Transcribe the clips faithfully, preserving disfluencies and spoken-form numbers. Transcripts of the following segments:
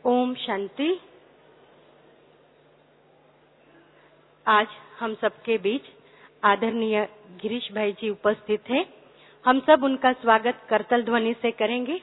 ओम शांति। आज हम सबके बीच आदरणीय गिरीश भाई जी उपस्थित हैं। हम सब उनका स्वागत करतल ध्वनि से करेंगे।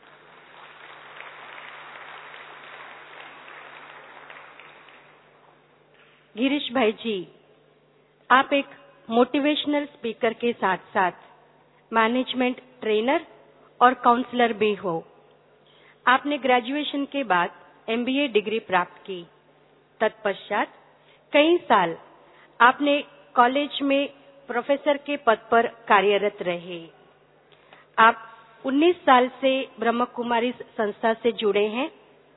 गिरीश भाई जी, आप एक मोटिवेशनल स्पीकर के साथ साथ मैनेजमेंट ट्रेनर और काउंसलर भी हो। आपने ग्रेजुएशन के बाद एमबीए डिग्री प्राप्त की। तत्पश्चात कई साल आपने कॉलेज में प्रोफेसर के पद पर कार्यरत रहे। आप उन्नीस साल से ब्रह्म कुमारी संस्था से जुड़े हैं।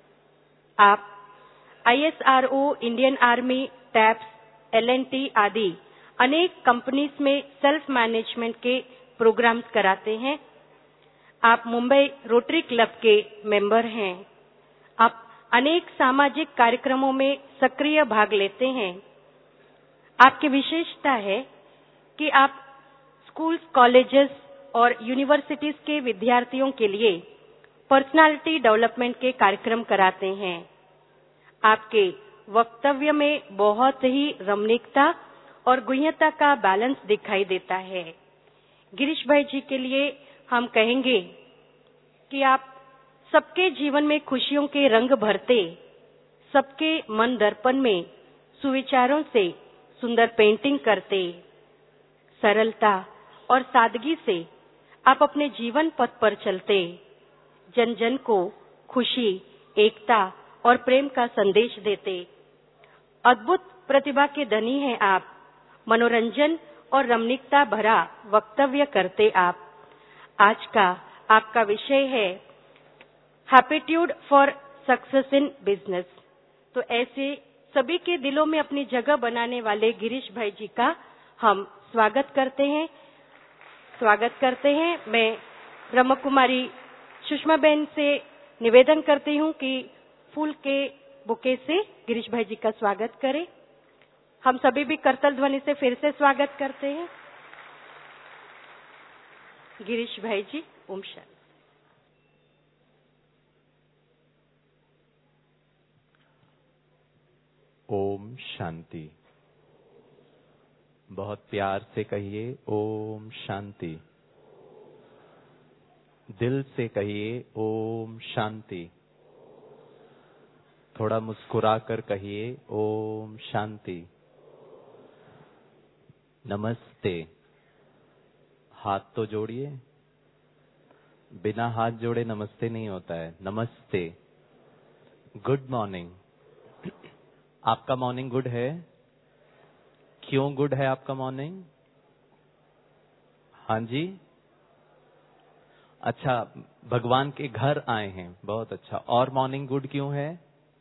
आप ISRO, Indian army, TAPS, L and T आदि अनेक कंपनीज में सेल्फ मैनेजमेंट के प्रोग्राम्स कराते हैं। आप मुंबई रोटरी क्लब के मेंबर हैं। आप अनेक सामाजिक कार्यक्रमों में सक्रिय भाग लेते हैं। आपकी विशेषता है कि आप स्कूल्स, कॉलेजेस और यूनिवर्सिटीज के विद्यार्थियों के लिए पर्सनालिटी डेवलपमेंट के कार्यक्रम कराते हैं। आपके वक्तव्य में बहुत ही रमणीकता और गुह्यता का बैलेंस दिखाई देता है। गिरीश भाई जी के लिए हम कहेंगे कि आप सबके जीवन में खुशियों के रंग भरते, सबके मन दर्पण में सुविचारों से सुंदर पेंटिंग करते, सरलता और सादगी से आप अपने जीवन पथ पर चलते, जन जन को खुशी, एकता और प्रेम का संदेश देते। अद्भुत प्रतिभा के धनी हैं आप। मनोरंजन और रमणीकता भरा वक्तव्य करते आप। आज का आपका विषय है happitude for success in business. तो ऐसे सभी के दिलों में अपनी जगह बनाने वाले गिरीश भाई जी का हम स्वागत करते हैं स्वागत करते हैं। मैं ब्रह्म कुमारी सुषमा बहन से निवेदन करती हूं कि फूल के बुके से गिरीश भाई जी का स्वागत करें। हम सभी भी करतल ध्वनि से फिर से स्वागत करते हैं। गिरीश भाई जी, ओम शांति। ओम शांति। बहुत प्यार से कहिए ओम शांति। दिल से कहिए ओम शांति। थोड़ा मुस्कुराकर कहिए ओम शांति। नमस्ते। हाथ तो जोड़िए। बिना हाथ जोड़े नमस्ते नहीं होता है। नमस्ते। Good morning. आपका मॉर्निंग गुड है? क्यों गुड है आपका मॉर्निंग? हाँ जी, अच्छा, भगवान के घर आए हैं, बहुत अच्छा। और मॉर्निंग गुड क्यों है?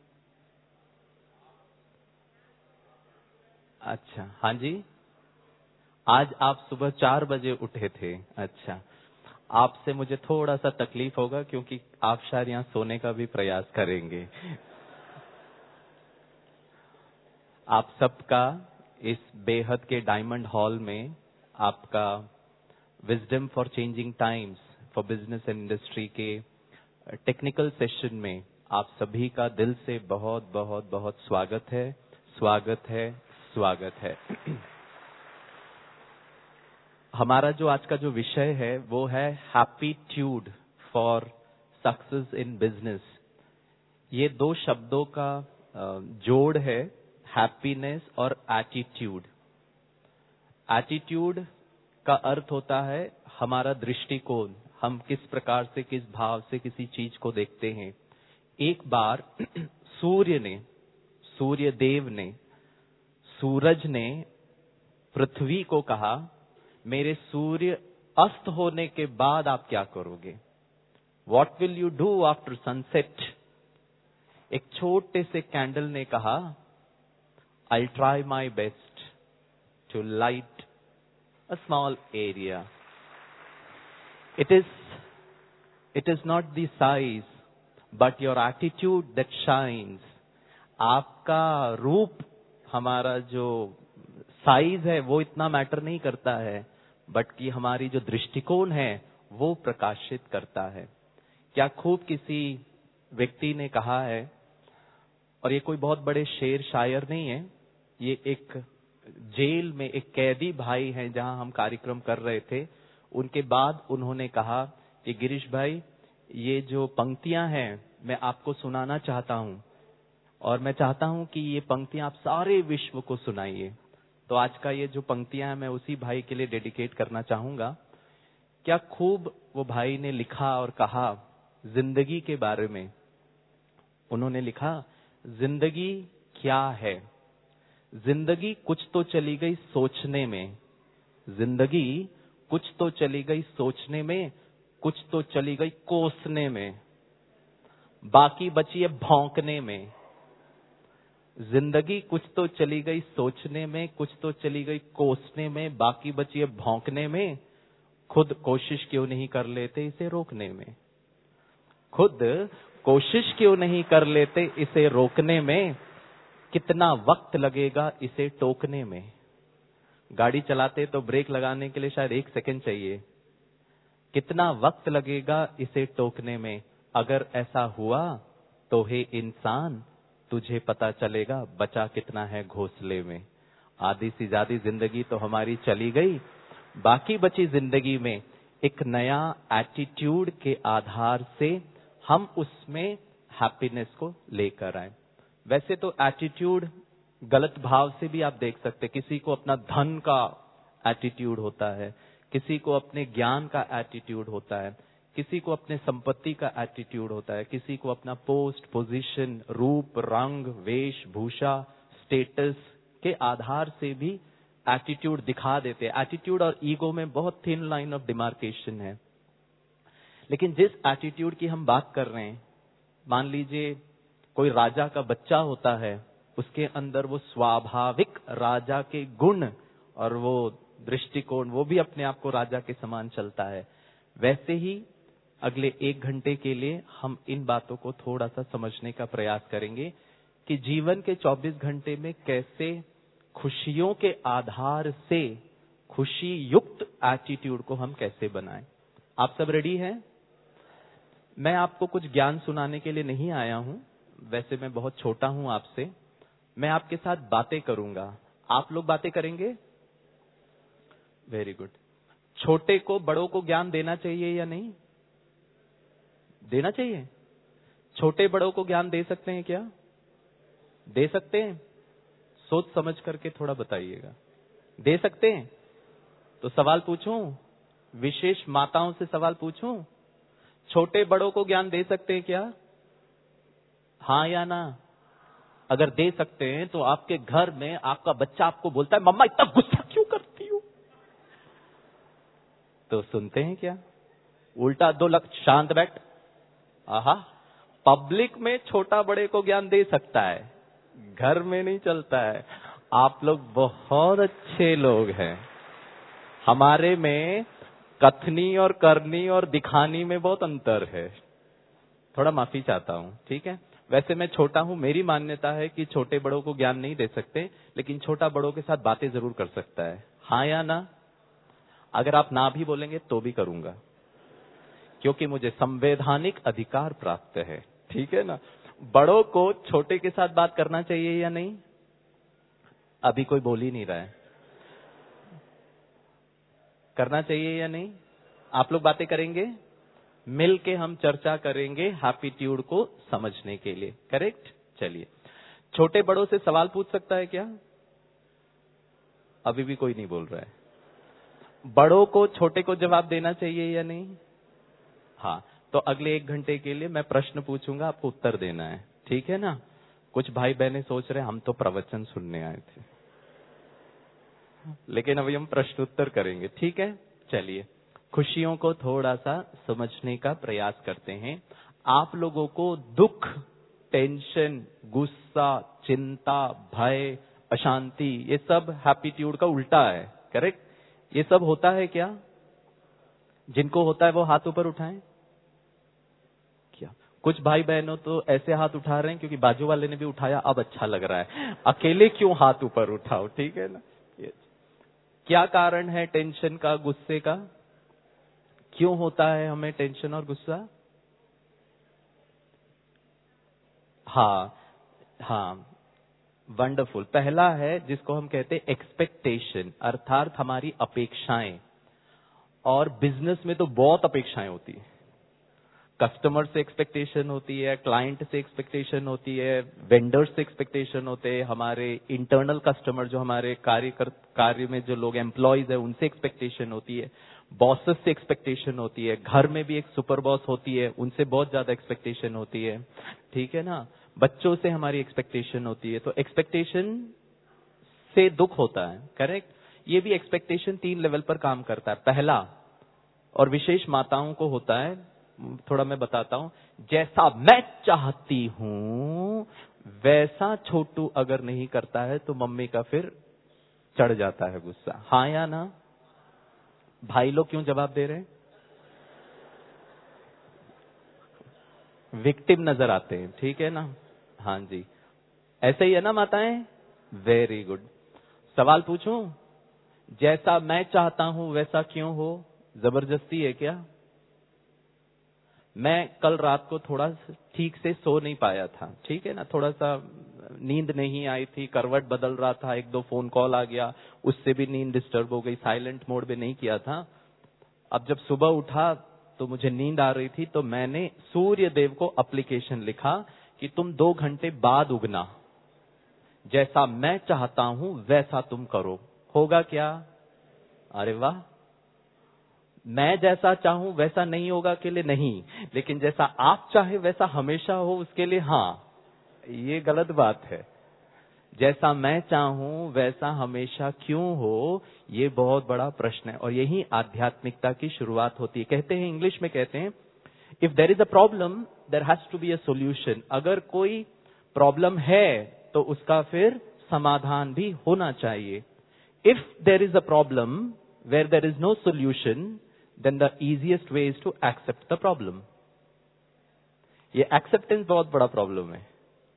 अच्छा, हाँ जी, आज आप सुबह चार बजे उठे थे। अच्छा, आपसे मुझे थोड़ा सा तकलीफ होगा क्योंकि आप शायद यहाँ सोने का भी प्रयास करेंगे। आप सबका इस बेहद के डायमंड हॉल में आपका wisdom for changing times for business and industry के टेक्निकल सेशन में आप सभी का दिल से बहुत बहुत बहुत स्वागत है, स्वागत है, स्वागत है। हमारा जो आज का जो विषय है वो है happitude for success in business. ये दो शब्दों का जोड़ है, हैप्पीनेस और एटीट्यूड। एटीट्यूड का अर्थ होता है हमारा दृष्टिकोण, हम किस प्रकार से, किस भाव से किसी चीज को देखते हैं। एक बार सूर्य ने, सूर्य देव ने, सूरज ने पृथ्वी को कहा, मेरे सूर्य अस्त होने के बाद आप क्या करोगे? What will you do after sunset? एक छोटे से कैंडल ने कहा, I'll try my best to light a small area. It is, it is not the size, but your attitude that shines. आपका रूप, हमारा जो साइज है वो इतना मैटर नहीं करता है, बट कि हमारी जो दृष्टिकोण है वो प्रकाशित करता है। क्या खूब किसी व्यक्ति ने कहा है, और ये कोई बहुत बड़े शेर शायर नहीं है, ये एक जेल में एक कैदी भाई हैं जहां हम कार्यक्रम कर रहे थे। उनके बाद उन्होंने कहा कि गिरीश भाई, ये जो पंक्तियां हैं मैं आपको सुनाना चाहता हूं, और मैं चाहता हूं कि ये पंक्तियां आप सारे विश्व को सुनाइए। तो आज का ये जो पंक्तियां हैं मैं उसी भाई के लिए डेडिकेट करना चाहूंगा। क्या खूब वो भाई ने लिखा और कहा जिंदगी के बारे में। उन्होंने लिखा, जिंदगी क्या है? जिंदगी कुछ तो चली गई सोचने में, जिंदगी कुछ तो चली गई सोचने में, कुछ तो चली गई कोसने में, बाकी बची है भौंकने में। जिंदगी कुछ तो चली गई सोचने में, कुछ तो चली गई कोसने में, बाकी बची है भौंकने में। खुद कोशिश क्यों नहीं कर लेते इसे रोकने में? खुद कोशिश क्यों नहीं कर लेते इसे रोकने में? कितना वक्त लगेगा इसे टोकने में? गाड़ी चलाते तो ब्रेक लगाने के लिए शायद एक सेकंड चाहिए। कितना वक्त लगेगा इसे टोकने में? अगर ऐसा हुआ तो हे इंसान, तुझे पता चलेगा बचा कितना है घोंसले में। आधी से ज्यादा जिंदगी तो हमारी चली गई, बाकी बची जिंदगी में एक नया एटीट्यूड के आधार से हम उसमें हैप्पीनेस को लेकर आए। वैसे तो एटीट्यूड गलत भाव से भी आप देख सकते, किसी को अपना धन का एटीट्यूड होता है, किसी को अपने ज्ञान का एटीट्यूड होता है, किसी को अपने संपत्ति का एटीट्यूड होता है, किसी को अपना पोस्ट, पोजीशन, रूप, रंग, वेशभूषा, स्टेटस के आधार से भी एटीट्यूड दिखा देते हैं। एटीट्यूड और ईगो में बहुत थिन लाइन ऑफ डिमार्केशन है। लेकिन जिस एटीट्यूड की हम बात कर रहे हैं, मान लीजिए कोई राजा का बच्चा होता है, उसके अंदर वो स्वाभाविक राजा के गुण और वो दृष्टिकोण, वो भी अपने आप को राजा के समान चलता है। वैसे ही अगले एक घंटे के लिए हम इन बातों को थोड़ा सा समझने का प्रयास करेंगे कि जीवन के चौबीस घंटे में कैसे खुशियों के आधार से खुशी युक्त एटीट्यूड को हम कैसे बनाएं। आप सब रेडी हैं? मैं आपको कुछ ज्ञान सुनाने के लिए नहीं आया हूं, वैसे मैं बहुत छोटा हूं आपसे। मैं आपके साथ बातें करूंगा, आप लोग बातें करेंगे। Very good. छोटे को बड़ों को ज्ञान देना चाहिए या नहीं? देना चाहिए। छोटे बड़ों को ज्ञान दे सकते हैं क्या? दे सकते हैं? सोच समझ करके थोड़ा बताइएगा। दे सकते हैं? तो सवाल पूछूं, विशेष माताओं से सवाल पूछूं, छोटे बड़ों को ज्ञान दे सकते हैं क्या? हाँ या ना? अगर दे सकते हैं तो आपके घर में आपका बच्चा आपको बोलता है, मम्मा इतना गुस्सा क्यों करती हो? तो सुनते हैं क्या? उल्टा दो लख शांत बैठ। आहा, पब्लिक में छोटा बड़े को ज्ञान दे सकता है, घर में नहीं चलता है। आप लोग बहुत अच्छे लोग हैं। हमारे में कथनी और करनी और दिखानी में बहुत अंतर है। थोड़ा माफी चाहता हूं, ठीक है? वैसे मैं छोटा हूं, मेरी मान्यता है कि छोटे बड़ों को ज्ञान नहीं दे सकते, लेकिन छोटा बड़ों के साथ बातें जरूर कर सकता है। हाँ या ना? अगर आप ना भी बोलेंगे तो भी करूंगा, क्योंकि मुझे संवैधानिक अधिकार प्राप्त है, ठीक है ना? बड़ों को छोटे के साथ बात करना चाहिए या नहीं? अभी कोई बोल ही नहीं रहा है। करना चाहिए या नहीं? आप लोग बातें करेंगे, मिल के हम चर्चा करेंगे हैप्पीट्यूड को समझने के लिए। करेक्ट? चलिए, छोटे बड़ों से सवाल पूछ सकता है क्या? अभी भी कोई नहीं बोल रहा है। बड़ों को छोटे को जवाब देना चाहिए या नहीं? हाँ, तो अगले एक घंटे के लिए मैं प्रश्न पूछूंगा, आपको उत्तर देना है, ठीक है ना? कुछ भाई बहनें सोच रहे हैं हम तो प्रवचन सुनने आए थे, लेकिन अभी हम प्रश्न उत्तर करेंगे, ठीक है? चलिए, खुशियों को थोड़ा सा समझने का प्रयास करते हैं। आप लोगों को दुख, टेंशन, गुस्सा, चिंता, भय, अशांति, ये सब हैप्पीट्यूड का उल्टा है। करेक्ट? ये सब होता है क्या? जिनको होता है वो हाथ ऊपर उठाएं। क्या कुछ भाई बहनों तो ऐसे हाथ उठा रहे हैं क्योंकि बाजू वाले ने भी उठाया, अब अच्छा लग रहा है। अकेले क्यों हाथ ऊपर उठाओ, ठीक है ना? क्या कारण है टेंशन का, गुस्से का? क्यों होता है हमें टेंशन और गुस्सा? हाँ हाँ, वंडरफुल। पहला है जिसको हम कहते हैं एक्सपेक्टेशन, अर्थात हमारी अपेक्षाएं। और बिजनेस में तो बहुत अपेक्षाएं होती है। कस्टमर से एक्सपेक्टेशन होती है, क्लाइंट से एक्सपेक्टेशन होती है, वेंडर से एक्सपेक्टेशन होते हैं, हमारे इंटरनल कस्टमर जो हमारे कार्य कर, कार्य में जो लोग एम्प्लॉयज है उनसे एक्सपेक्टेशन होती है, बॉसेस से एक्सपेक्टेशन होती है, घर में भी एक सुपर बॉस होती है, उनसे बहुत ज्यादा एक्सपेक्टेशन होती है, ठीक है ना। बच्चों से हमारी एक्सपेक्टेशन होती है। तो एक्सपेक्टेशन से दुख होता है, करेक्ट। ये भी एक्सपेक्टेशन तीन लेवल पर काम करता है। पहला, और विशेष माताओं को होता है, थोड़ा मैं बताता हूं, जैसा मैं चाहती हूं वैसा छोटू अगर नहीं करता है तो मम्मी का फिर चढ़ जाता है गुस्सा। हाँ या ना? भाई लोग क्यों जवाब दे रहे हैं? विक्टिम नजर आते हैं, ठीक है ना। हाँ जी, ऐसे ही है ना माताएं? Very good. सवाल पूछूं? जैसा मैं चाहता हूं वैसा क्यों हो? जबरदस्ती है क्या? मैं कल रात को थोड़ा ठीक से सो नहीं पाया था, ठीक है ना, थोड़ा सा नींद नहीं आई थी, करवट बदल रहा था, एक दो फोन कॉल आ गया, उससे भी नींद डिस्टर्ब हो गई, साइलेंट मोड में नहीं किया था। अब जब सुबह उठा तो मुझे नींद आ रही थी, तो मैंने सूर्य देव को एप्लीकेशन लिखा कि तुम दो घंटे बाद उगना, जैसा मैं चाहता हूं वैसा तुम करो। होगा क्या? अरे वाह। मैं जैसा चाहूं वैसा नहीं होगा के लिए नहीं, लेकिन जैसा आप चाहे वैसा हमेशा हो उसके लिए हाँ। ये गलत बात है। जैसा मैं चाहूं वैसा हमेशा क्यों हो, ये बहुत बड़ा प्रश्न है। और यही आध्यात्मिकता की शुरुआत होती है। कहते हैं, इंग्लिश में कहते हैं, if there is a problem there has to be a solution. अगर कोई प्रॉब्लम है तो उसका फिर समाधान भी होना चाहिए। If there is a problem where there is no solution, then the easiest way is to accept the problem. ये एक्सेप्टेंस बहुत बड़ा प्रॉब्लम है।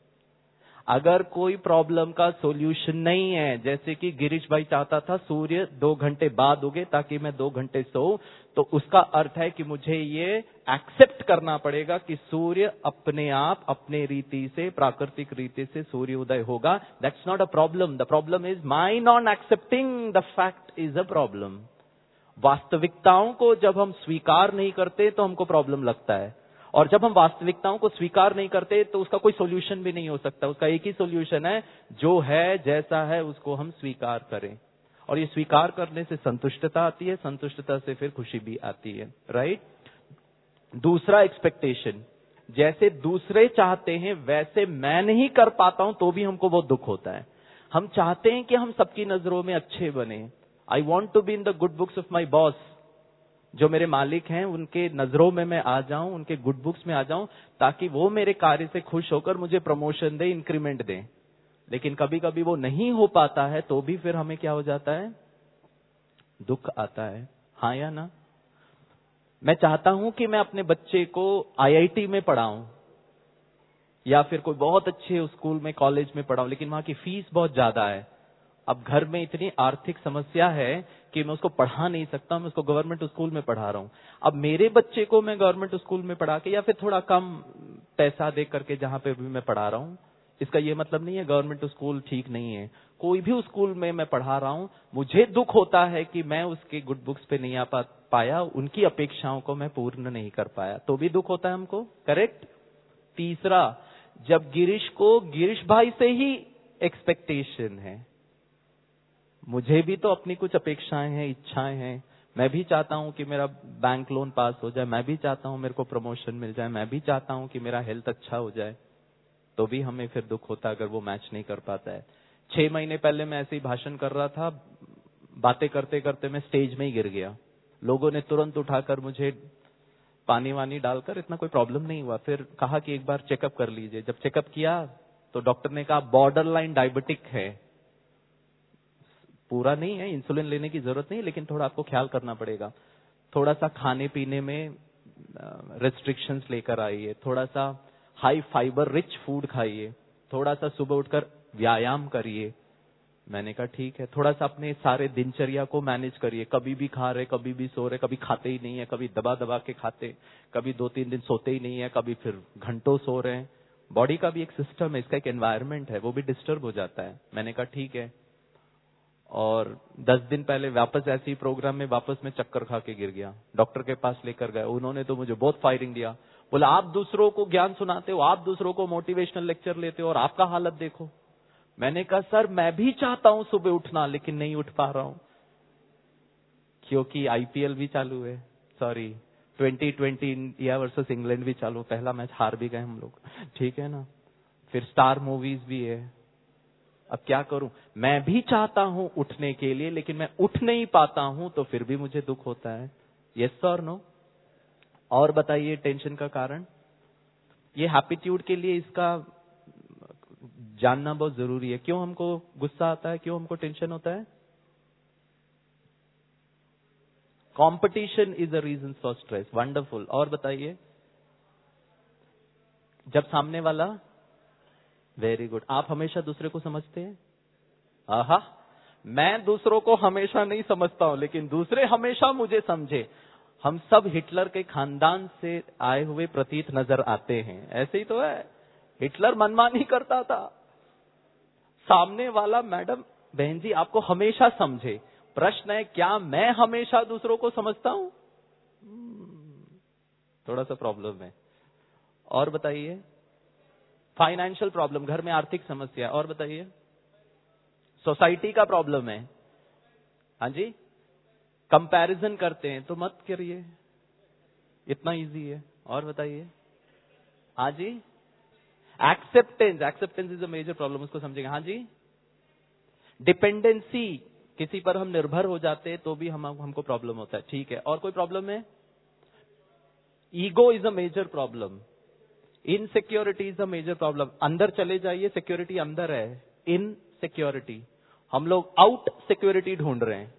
अगर कोई प्रॉब्लम का सॉल्यूशन नहीं है, जैसे कि गिरीश भाई चाहता था सूर्य दो घंटे बाद उगे ताकि मैं दो घंटे सोऊं, तो उसका अर्थ है कि मुझे ये एक्सेप्ट करना पड़ेगा कि सूर्य अपने आप अपने रीति से, प्राकृतिक रीति से सूर्य उदय होगा। That's not a problem. The problem is my not accepting the fact is a problem. वास्तविकताओं को जब हम स्वीकार नहीं करते तो हमको प्रॉब्लम लगता है, और जब हम वास्तविकताओं को स्वीकार नहीं करते तो उसका कोई सॉल्यूशन भी नहीं हो सकता। उसका एक ही सॉल्यूशन है, जो है जैसा है उसको हम स्वीकार करें। और ये स्वीकार करने से संतुष्टता आती है, संतुष्टता से फिर खुशी भी आती है, राइट। दूसरा, एक्सपेक्टेशन। जैसे दूसरे चाहते हैं वैसे मैं नहीं कर पाता हूं तो भी हमको बहुत दुख होता है। हम चाहते हैं कि हम सबकी नजरों में अच्छे बने। I want to be in the good books of my boss. जो मेरे मालिक हैं उनके नजरों में मैं आ जाऊं, उनके गुड बुक्स में आ जाऊं, ताकि वो मेरे कार्य से खुश होकर मुझे प्रमोशन दे, इंक्रीमेंट दे। लेकिन कभी कभी वो नहीं हो पाता है तो भी फिर हमें क्या हो जाता है? दुख आता है। हाँ या ना? मैं चाहता हूं कि मैं अपने बच्चे को आई आई टी में पढ़ाऊं या फिर कोई बहुत अच्छे स्कूल में, कॉलेज में पढ़ाऊं, लेकिन वहां की फीस बहुत ज्यादा है। अब घर में इतनी आर्थिक समस्या है कि मैं उसको पढ़ा नहीं सकता, मैं उसको गवर्नमेंट स्कूल में पढ़ा रहा हूं। अब मेरे बच्चे को मैं गवर्नमेंट स्कूल में पढ़ा के या फिर थोड़ा कम पैसा दे करके जहां पे भी मैं पढ़ा रहा हूं, इसका ये मतलब नहीं है गवर्नमेंट स्कूल ठीक नहीं है। कोई भी स्कूल में मैं पढ़ा रहा हूं, मुझे दुख होता है कि मैं उसके गुड बुक्स पे नहीं आ पा, पाया, उनकी अपेक्षाओं को मैं पूर्ण नहीं कर पाया, तो भी दुख होता है हमको, करेक्ट। तीसरा, जब गिरीश को गिरीश भाई से ही एक्सपेक्टेशन है, मुझे भी तो अपनी कुछ अपेक्षाएं हैं, इच्छाएं हैं। मैं भी चाहता हूं कि मेरा बैंक लोन पास हो जाए, मैं भी चाहता हूं मेरे को प्रमोशन मिल जाए, मैं भी चाहता हूं कि मेरा हेल्थ अच्छा हो जाए, तो भी हमें फिर दुख होता है अगर वो मैच नहीं कर पाता है। छह महीने पहले मैं ऐसे ही भाषण कर रहा था, बातें करते करते मैं स्टेज में ही गिर गया। लोगों ने तुरंत उठाकर मुझे पानी वानी डालकर, इतना कोई प्रॉब्लम नहीं हुआ, फिर कहा कि एक बार चेकअप कर लीजिए। जब चेकअप किया तो डॉक्टर ने कहा बॉर्डर लाइन डायबिटिक है, पूरा नहीं है, इंसुलिन लेने की जरूरत नहीं, लेकिन थोड़ा आपको ख्याल करना पड़ेगा। थोड़ा सा खाने पीने में रेस्ट्रिक्शंस लेकर आइए, थोड़ा सा हाई फाइबर रिच फूड खाइए, थोड़ा सा सुबह उठकर व्यायाम करिए। मैंने कहा ठीक है। थोड़ा सा अपने सारे दिनचर्या को मैनेज करिए, कभी भी खा रहे, कभी भी सो रहे, कभी खाते ही नहीं है, कभी दबा दबा के खाते, कभी दो तीन दिन सोते ही नहीं है, कभी फिर घंटों सो रहे हैं। बॉडी का भी एक सिस्टम है, इसका एक एनवायरनमेंट है, वो भी डिस्टर्ब हो जाता है। मैंने कहा ठीक है। और दस दिन पहले वापस ऐसे ही प्रोग्राम में वापस में चक्कर खा के गिर गया। डॉक्टर के पास लेकर गए, उन्होंने तो मुझे बहुत फायरिंग दिया। बोला आप दूसरों को ज्ञान सुनाते हो, आप दूसरों को मोटिवेशनल लेक्चर लेते हो और आपका हालत देखो। मैंने कहा सर मैं भी चाहता हूं सुबह उठना, लेकिन नहीं उठ पा रहा हूं, क्योंकि आईपीएल भी चालू है, sorry twenty twenty India versus England भी चालू, पहला मैच हार भी गए हम लोग, ठीक है ना। फिर स्टार मूवीज भी है। अब क्या करूं, मैं भी चाहता हूं उठने के लिए, लेकिन मैं उठ नहीं पाता हूं, तो फिर भी मुझे दुख होता है। यस और नो? और बताइए टेंशन का कारण। ये हैप्टीट्यूड के लिए इसका जानना बहुत जरूरी है। क्यों हमको गुस्सा आता है, क्यों हमको टेंशन होता है? Competition is a reason for stress. Wonderful. और बताइए। जब सामने वाला, वेरी गुड। आप हमेशा दूसरे को समझते हैं? आहा, मैं दूसरों को हमेशा नहीं समझता हूं, लेकिन दूसरे हमेशा मुझे समझे। हम सब हिटलर के खानदान से आए हुए प्रतीत नजर आते हैं, ऐसे ही तो है। हिटलर मनमानी करता था, सामने वाला मैडम बहन जी आपको हमेशा समझे। प्रश्न है क्या मैं हमेशा दूसरों को समझता हूं? थोड़ा सा प्रॉब्लम है। और बताइए। फाइनेंशियल प्रॉब्लम, घर में आर्थिक समस्या। और बताइए। सोसाइटी का प्रॉब्लम है। हाँ जी, कंपैरिजन करते हैं, तो मत करिए, इतना इजी है। और बताइए। हाँ जी, acceptance, acceptance is a major problem, उसको समझेंगे। हाँ जी, डिपेंडेंसी, किसी पर हम निर्भर हो जाते हैं तो भी हम हमको प्रॉब्लम होता है, ठीक है। और कोई प्रॉब्लम है? Ego is a major problem, insecurity is a major problem. अंदर चले जाइए, सिक्योरिटी अंदर है, इनसिक्योरिटी। हम लोग आउट सिक्योरिटी ढूंढ रहे हैं,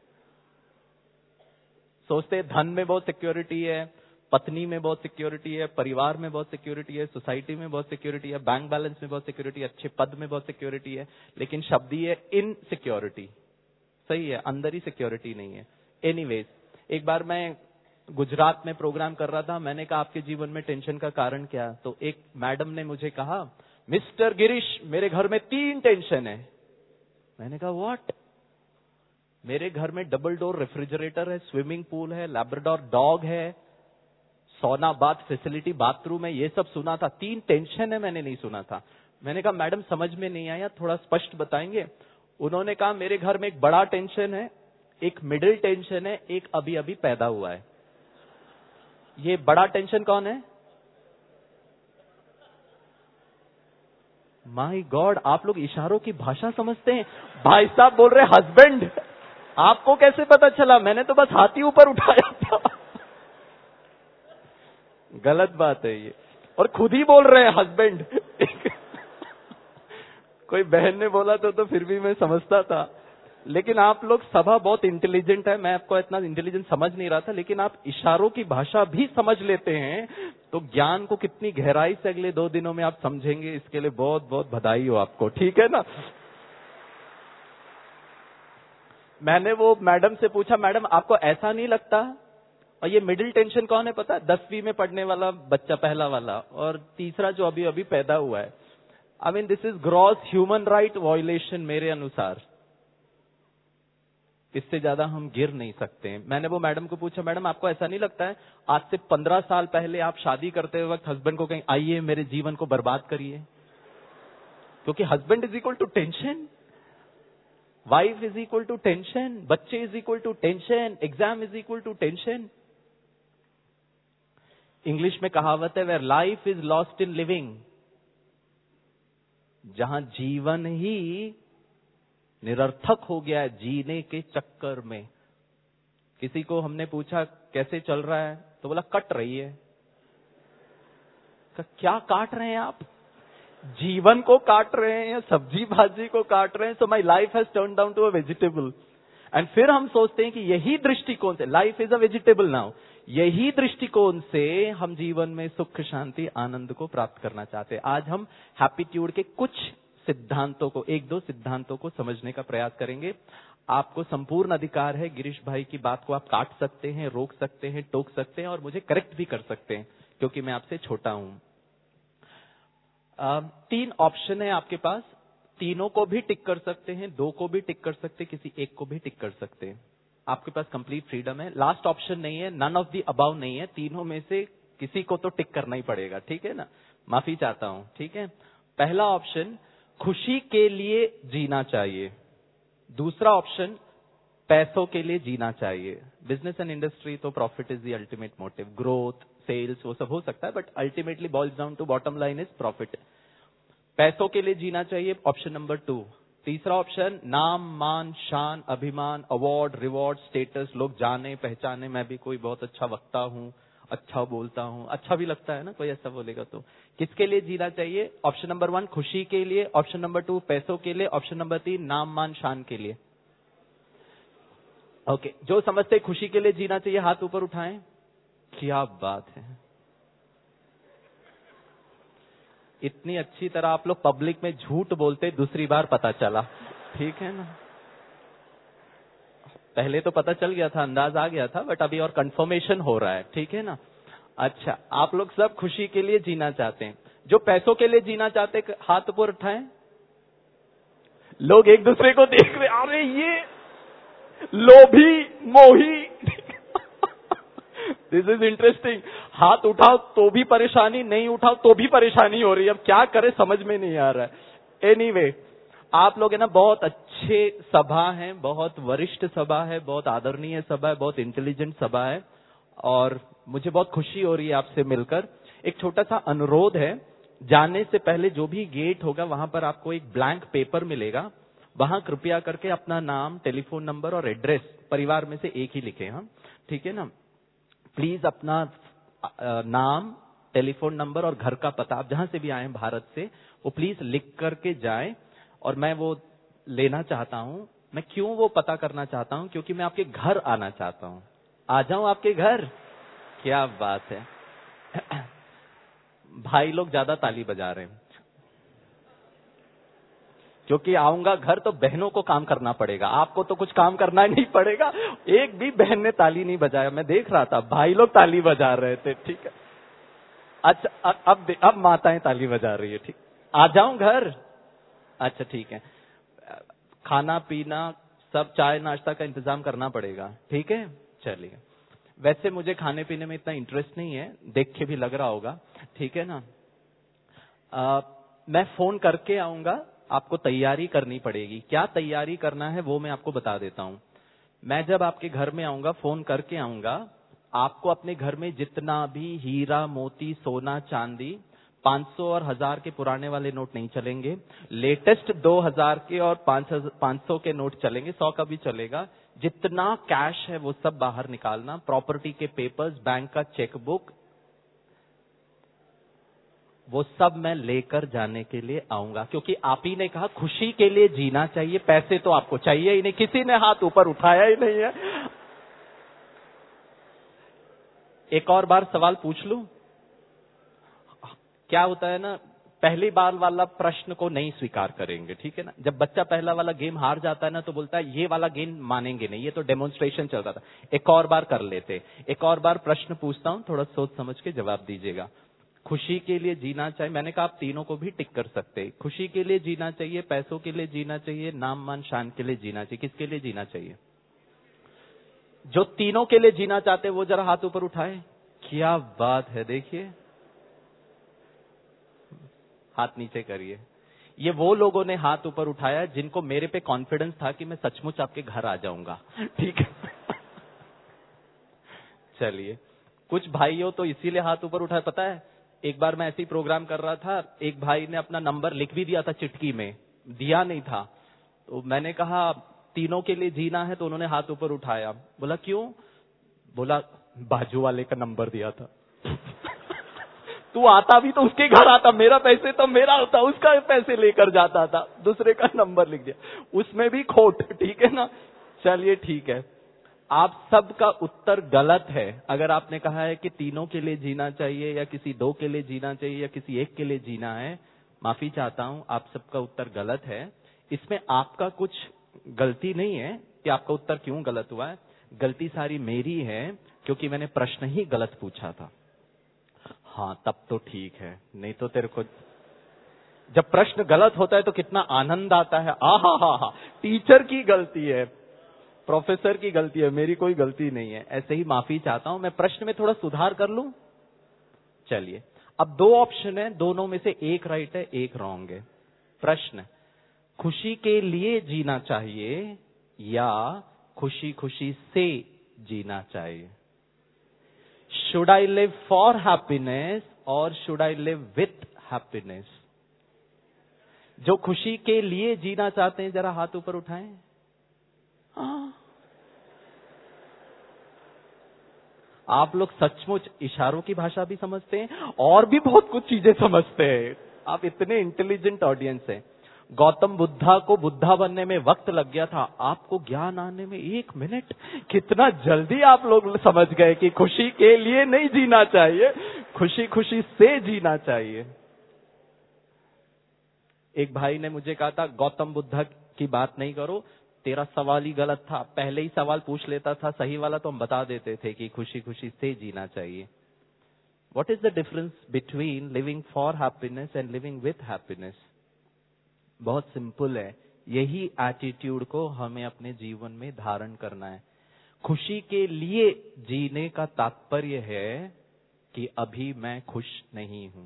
सोचते हैं धन में बहुत सिक्योरिटी है, पत्नी में बहुत सिक्योरिटी है, परिवार में बहुत सिक्योरिटी है, सोसाइटी में बहुत सिक्योरिटी है, बैंक बैलेंस में बहुत सिक्योरिटी है, अच्छे पद में बहुत सिक्योरिटी है, लेकिन शब्द ही है इनसिक्योरिटी। सही है, अंदर ही सिक्योरिटी नहीं है। एनीवेज, एक बार मैं गुजरात में प्रोग्राम कर रहा था, मैंने कहा आपके जीवन में टेंशन का कारण क्या? तो एक मैडम ने मुझे कहा, मिस्टर गिरीश मेरे घर में तीन टेंशन है। मैंने कहा व्हाट? मेरे घर में डबल डोर रेफ्रिजरेटर है, स्विमिंग पूल है, लैब्राडोर डॉग है, सोना बाथ फैसिलिटी बाथरूम है, ये सब सुना था। तीन टेंशन है मैंने नहीं सुना था। मैंने कहा मैडम समझ में नहीं आया, थोड़ा स्पष्ट बताएंगे? उन्होंने कहा मेरे घर में एक बड़ा टेंशन है, एक मिडिल टेंशन है, एक अभी अभी पैदा हुआ है। ये बड़ा टेंशन कौन है? माय गॉड, आप लोग इशारों की भाषा समझते हैं। भाई साहब बोल रहे हस्बैंड, आपको कैसे पता चला? मैंने तो बस हाथी ऊपर उठाया था। गलत बात है ये, और खुद ही बोल रहे हैं हस्बैंड। कोई बहन ने बोला तो तो फिर भी मैं समझता था, लेकिन आप लोग सभा बहुत इंटेलिजेंट है, मैं आपको इतना इंटेलिजेंट समझ नहीं रहा था, लेकिन आप इशारों की भाषा भी समझ लेते हैं, तो ज्ञान को कितनी गहराई से अगले दो दिनों में आप समझेंगे, इसके लिए बहुत बहुत बधाई हो आपको, ठीक है ना। मैंने वो मैडम से पूछा, मैडम आपको ऐसा नहीं लगता? और ये मिडिल टेंशन कौन है पता है? दसवीं में पढ़ने वाला बच्चा, पहला वाला, और तीसरा जो अभी अभी पैदा हुआ है। I mean this is gross human right violation मेरे अनुसार। इससे ज्यादा हम गिर नहीं सकते हैं। मैंने वो मैडम को पूछा, मैडम आपको ऐसा नहीं लगता है आज से पंद्रह साल पहले आप शादी करते वक्त हस्बैंड को कहीं आइए मेरे जीवन को बर्बाद करिए? क्योंकि husband is equal to tension, wife is equal to tension, बच्चे is equal to tension, exam is equal to tension. English में कहावत है, where life is lost in living, जहां जीवन ही निरर्थक हो गया है जीने के चक्कर में। किसी को हमने पूछा कैसे चल रहा है, तो बोला कट रही है। क्या काट रहे हैं आप? जीवन को काट रहे हैं या सब्जी भाजी को काट रहे हैं? So my life has turn down to a vegetable. And फिर हम सोचते हैं कि यही दृष्टिकोण से, life is a vegetable now, यही दृष्टिकोण से हम जीवन में सुख शांति आनंद को प्राप्त करना चाहते हैं। आज हम हैप्टीट्यूड के कुछ सिद्धांतों को, एक दो सिद्धांतों को समझने का प्रयास करेंगे। आपको संपूर्ण अधिकार है, गिरीश भाई की बात को आप काट सकते हैं, रोक सकते हैं, टोक सकते हैं और मुझे करेक्ट भी कर सकते हैं, क्योंकि मैं आपसे छोटा हूं। आ, तीन ऑप्शन है आपके पास, तीनों को भी टिक कर सकते हैं, दो को भी टिक कर सकते हैं, किसी एक को भी टिक कर सकते हैं। आपके पास कंप्लीट फ्रीडम है। लास्ट ऑप्शन नहीं है, नन ऑफ दी अबाउ नहीं है, तीनों में से किसी को तो टिक करना ही पड़ेगा, ठीक है ना। माफी चाहता हूं, ठीक है। पहला ऑप्शन, खुशी के लिए जीना चाहिए। दूसरा ऑप्शन, पैसों के लिए जीना चाहिए। बिजनेस एंड इंडस्ट्री तो profit is the ultimate motive, growth, sales, वो सब हो सकता है, but ultimately boils down to bottom line is profit. पैसों के लिए जीना चाहिए, ऑप्शन नंबर टू। तीसरा ऑप्शन, नाम, मान, शान, अभिमान, अवार्ड, रिवॉर्ड, स्टेटस, लोग जाने पहचाने, मैं भी कोई बहुत अच्छा वक्ता हूं, अच्छा बोलता हूं, अच्छा भी लगता है ना कोई ऐसा बोलेगा तो। किसके लिए जीना चाहिए? ऑप्शन नंबर वन, खुशी के लिए। ऑप्शन नंबर टू, पैसों के लिए। ऑप्शन नंबर तीन, नाम, मान, शान के लिए। Okay okay. जो समझते खुशी के लिए जीना चाहिए हाथ ऊपर उठाएं। क्या बात है, इतनी अच्छी तरह आप लोग पब्लिक में झूठ बोलते दूसरी बार पता चला, ठीक है ना। पहले तो पता चल गया था, अंदाज आ गया था, बट अभी और कंफर्मेशन हो रहा है, ठीक है ना। अच्छा, आप लोग सब खुशी के लिए जीना चाहते हैं। जो पैसों के लिए जीना चाहते हाथ ऊपर उठाएं। लोग एक दूसरे को देख रहे, अरे ये लोभी मोही दिस इज इंटरेस्टिंग। हाथ उठाओ तो भी परेशानी, नहीं उठाओ तो भी परेशानी हो रही है, अब क्या करे समझ में नहीं आ रहा है। एनीवे, आप लोग है ना बहुत अच्छे सभा हैं, बहुत वरिष्ठ सभा है, बहुत आदरणीय सभा है, बहुत इंटेलिजेंट सभा है, और मुझे बहुत खुशी हो रही है आपसे मिलकर। एक छोटा सा अनुरोध है, जाने से पहले जो भी गेट होगा वहां पर आपको एक ब्लैंक पेपर मिलेगा, वहां कृपया करके अपना नाम, टेलीफोन नंबर और एड्रेस, परिवार में से एक ही लिखें हम, ठीक है ना। प्लीज अपना नाम, टेलीफोन नंबर और घर का पता, आप जहां से भी आए हैं भारत से, वो प्लीज लिख करके जाएं, और मैं वो लेना चाहता हूं। मैं क्यों वो पता करना चाहता हूं? क्योंकि मैं आपके घर आना चाहता हूं। आ जाऊं आपके घर? क्या बात है भाई लोग ज्यादा ताली बजा रहे हैं, क्योंकि आऊंगा घर तो बहनों को काम करना पड़ेगा, आपको तो कुछ काम करना ही नहीं पड़ेगा। एक भी बहन ने ताली नहीं बजाया, मैं देख रहा था, भाई लोग ताली बजा रहे थे, ठीक है। अच्छा, अब अब माताएं ताली बजा रही है, ठीक। आ जाऊं घर? अच्छा ठीक है, खाना पीना सब, चाय नाश्ता का इंतजाम करना पड़ेगा, ठीक है। चलिए, वैसे मुझे खाने पीने में इतना इंटरेस्ट नहीं है, देख के भी लग रहा होगा, ठीक है ना। आ, मैं फोन करके आऊंगा, आपको तैयारी करनी पड़ेगी। क्या तैयारी करना है वो मैं आपको बता देता हूं। मैं जब आपके घर में आऊंगा, फोन करके आऊंगा, आपको अपने घर में जितना भी हीरा मोती सोना चांदी, पाँच सौ और हजार के पुराने वाले नोट नहीं चलेंगे, लेटेस्ट दो हजार के और पाँच सौ के नोट चलेंगे, सौ का भी चलेगा। जितना कैश है वो सब बाहर निकालना, प्रॉपर्टी के पेपर्स, बैंक का चेकबुक, वो सब मैं लेकर जाने के लिए आऊंगा, क्योंकि आप ही ने कहा खुशी के लिए जीना चाहिए, पैसे तो आपको चाहिए ही नहीं। किसी ने हाथ ऊपर उठाया ही नहीं है। एक और बार सवाल पूछ लूं? क्या होता है ना, पहली बार वाला प्रश्न को नहीं स्वीकार करेंगे, ठीक है ना। जब बच्चा पहला वाला गेम हार जाता है ना, तो बोलता है ये वाला गेम मानेंगे नहीं, ये तो डेमोन्स्ट्रेशन चल रहा था, एक और बार कर लेते। एक और बार प्रश्न पूछता हूं, थोड़ा सोच समझ के जवाब दीजिएगा। खुशी के लिए जीना चाहिए, मैंने कहा आप तीनों को भी टिक कर सकते हैं। खुशी के लिए जीना चाहिए, पैसों के लिए जीना चाहिए, नाम मान शान के लिए जीना चाहिए। किसके लिए जीना चाहिए? जो तीनों के लिए जीना चाहते हैं वो जरा हाथ ऊपर उठाए। क्या बात है, देखिए, हाथ नीचे करिए। ये वो लोगों ने हाथ ऊपर उठाया जिनको मेरे पे कॉन्फिडेंस था कि मैं सचमुच आपके घर आ जाऊंगा, ठीक है। चलिए, कुछ भाइयों तो इसीलिए हाथ ऊपर उठाए, पता है, एक बार मैं ऐसे ही प्रोग्राम कर रहा था, एक भाई ने अपना नंबर लिख भी दिया था चिट्ठी में, दिया नहीं था, तो मैंने कहा तीनों के लिए जीना है, तो उन्होंने हाथ ऊपर उठाया। बोला क्यों? बोला बाजू वाले का नंबर दिया था। तू आता भी तो उसके घर आता, मेरा पैसे तो मेरा होता, उसका पैसे लेकर जाता था, दूसरे का नंबर लिख दिया, उसमें भी खोट, ठीक है ना। चलिए ठीक है, आप सबका उत्तर गलत है। अगर आपने कहा है कि तीनों के लिए जीना चाहिए, या किसी दो के लिए जीना चाहिए, या किसी एक के लिए जीना है, माफी चाहता हूं, आप सबका उत्तर गलत है। इसमें आपका कुछ गलती नहीं है कि आपका उत्तर क्यों गलत हुआ है, गलती सारी मेरी है, क्योंकि मैंने प्रश्न ही गलत पूछा था। हाँ, तब तो ठीक है, नहीं तो तेरे को जब प्रश्न गलत होता है तो कितना आनंद आता है, आ हा हा हा, टीचर की गलती है, प्रोफेसर की गलती है, मेरी कोई गलती नहीं है। ऐसे ही माफी चाहता हूं, मैं प्रश्न में थोड़ा सुधार कर लूं। चलिए, अब दो ऑप्शन है, दोनों में से एक राइट है, एक रॉन्ग है। प्रश्न, खुशी के लिए जीना चाहिए या खुशी खुशी से जीना चाहिए? Should I live for happiness और should I live with happiness? जो खुशी के लिए जीना चाहते हैं जरा हाथ ऊपर उठाएं। हाँ। आप लोग सचमुच इशारों की भाषा भी समझते हैं और भी बहुत कुछ चीजें समझते हैं। आप इतने इंटेलिजेंट ऑडियंस हैं। गौतम बुद्धा को बुद्धा बनने में वक्त लग गया था, आपको ज्ञान आने में एक मिनट। कितना जल्दी आप लोग समझ गए कि खुशी के लिए नहीं जीना चाहिए, खुशी खुशी से जीना चाहिए। एक भाई ने मुझे कहा था, गौतम बुद्ध की बात नहीं करो, तेरा सवाल ही गलत था। पहले ही सवाल पूछ लेता था सही वाला तो हम बता देते थे कि खुशी खुशी से जीना चाहिए। What is the difference between living for happiness and living with happiness? बहुत सिंपल है। यही एटीट्यूड को हमें अपने जीवन में धारण करना है। खुशी के लिए जीने का तात्पर्य है कि अभी मैं खुश नहीं हूं,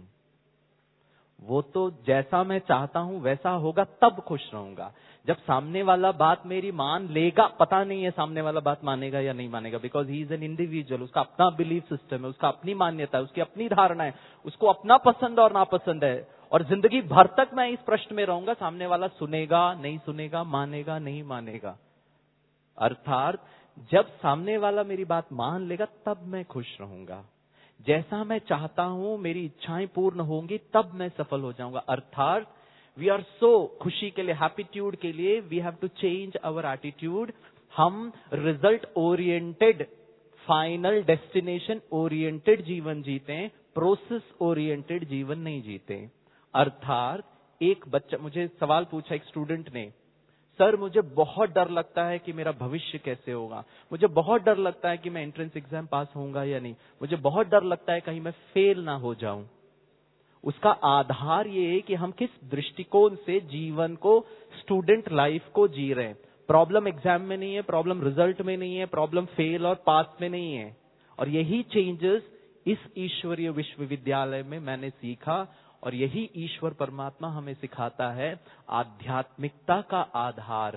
वो तो जैसा मैं चाहता हूं वैसा होगा तब खुश रहूंगा। जब सामने वाला बात मेरी मान लेगा, पता नहीं है सामने वाला बात मानेगा या नहीं मानेगा, because he is an individual, उसका अपना बिलीफ सिस्टम है, उसका अपनी मान्यता है, उसकी अपनी धारणा है, उसको अपना पसंद और नापसंद है। और जिंदगी भर तक मैं इस प्रश्न में रहूंगा, सामने वाला सुनेगा नहीं सुनेगा, मानेगा नहीं मानेगा। अर्थात जब सामने वाला मेरी बात मान लेगा तब मैं खुश रहूंगा। जैसा मैं चाहता हूं मेरी इच्छाएं पूर्ण होंगी तब मैं सफल हो जाऊंगा। अर्थात वी आर सो, खुशी के लिए, हैप्पीट्यूड के लिए we have to change our attitude. हम result oriented, final destination oriented जीवन जीते हैं, प्रोसेस ओरिएंटेड जीवन नहीं जीते। अर्थात एक बच्चा, मुझे सवाल पूछा एक स्टूडेंट ने, सर मुझे बहुत डर लगता है कि मेरा भविष्य कैसे होगा, मुझे बहुत डर लगता है कि मैं एंट्रेंस एग्जाम पास होऊंगा या नहीं, मुझे बहुत डर लगता है कहीं मैं फेल ना हो जाऊं। उसका आधार ये है कि हम किस दृष्टिकोण से जीवन को, स्टूडेंट लाइफ को जी रहे हैं। प्रॉब्लम एग्जाम में नहीं है, प्रॉब्लम रिजल्ट में नहीं है, प्रॉब्लम फेल और पास में नहीं है। और यही चेंजेस इस ईश्वरीय विश्वविद्यालय में मैंने सीखा, और यही ईश्वर परमात्मा हमें सिखाता है। आध्यात्मिकता का आधार,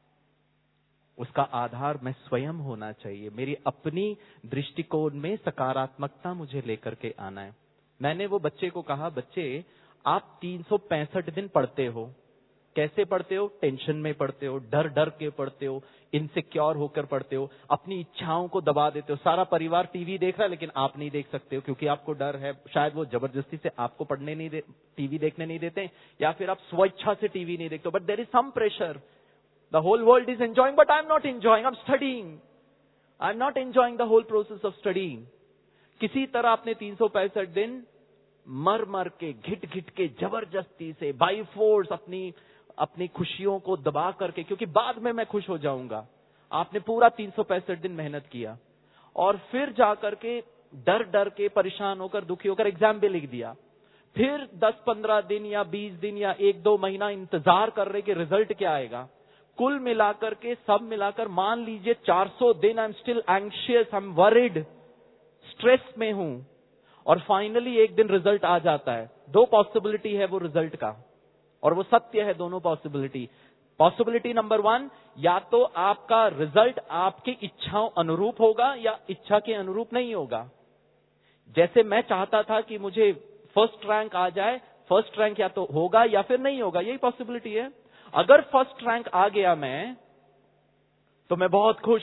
उसका आधार मैं स्वयं होना चाहिए। मेरी अपनी दृष्टिकोण में सकारात्मकता मुझे लेकर के आना है। मैंने वो बच्चे को कहा, बच्चे आप तीन सौ पैंसठ दिन पढ़ते हो, कैसे पढ़ते हो? टेंशन में पढ़ते हो, डर डर के पढ़ते हो, इनसिक्योर होकर पढ़ते हो, अपनी इच्छाओं को दबा देते हो। सारा परिवार टीवी देख रहा है लेकिन आप नहीं देख सकते हो क्योंकि आपको डर है। शायद वो जबरदस्ती से आपको पढ़ने नहीं दे, टीवी देखने नहीं देते, या फिर आप स्वेच्छा से टीवी नहीं देखते हो, but there is some pressure. The whole world is enjoying but I am not enjoying, I am studying, I am not enjoying the whole process of studying. किसी तरह आपने तीन सौ पैंसठ दिन मर मर के, घिट घिट के, जबरदस्ती से, बाई फोर्स अपनी अपनी खुशियों को दबा करके, क्योंकि बाद में मैं खुश हो जाऊंगा, आपने पूरा तीन सौ पैंसठ दिन मेहनत किया और फिर जाकर के डर डर के, परेशान होकर, दुखी होकर एग्जाम भी लिख दिया। फिर दस पंद्रह दिन या बीस दिन या एक दो महीना इंतजार कर रहे कि रिजल्ट क्या आएगा। कुल मिलाकर के, सब मिलाकर मान लीजिए चार सौ दिन I am still anxious, I am worried, stress में हूं। और फाइनली एक दिन रिजल्ट आ जाता है। दो पॉसिबिलिटी है वो रिजल्ट का, और वो सत्य है दोनों पॉसिबिलिटी। पॉसिबिलिटी नंबर वन, या तो आपका रिजल्ट आपकी इच्छाओं अनुरूप होगा या इच्छा के अनुरूप नहीं होगा। जैसे मैं चाहता था कि मुझे फर्स्ट रैंक आ जाए, फर्स्ट रैंक या तो होगा या फिर नहीं होगा, यही पॉसिबिलिटी है। अगर फर्स्ट रैंक आ गया मैं, तो मैं बहुत खुश,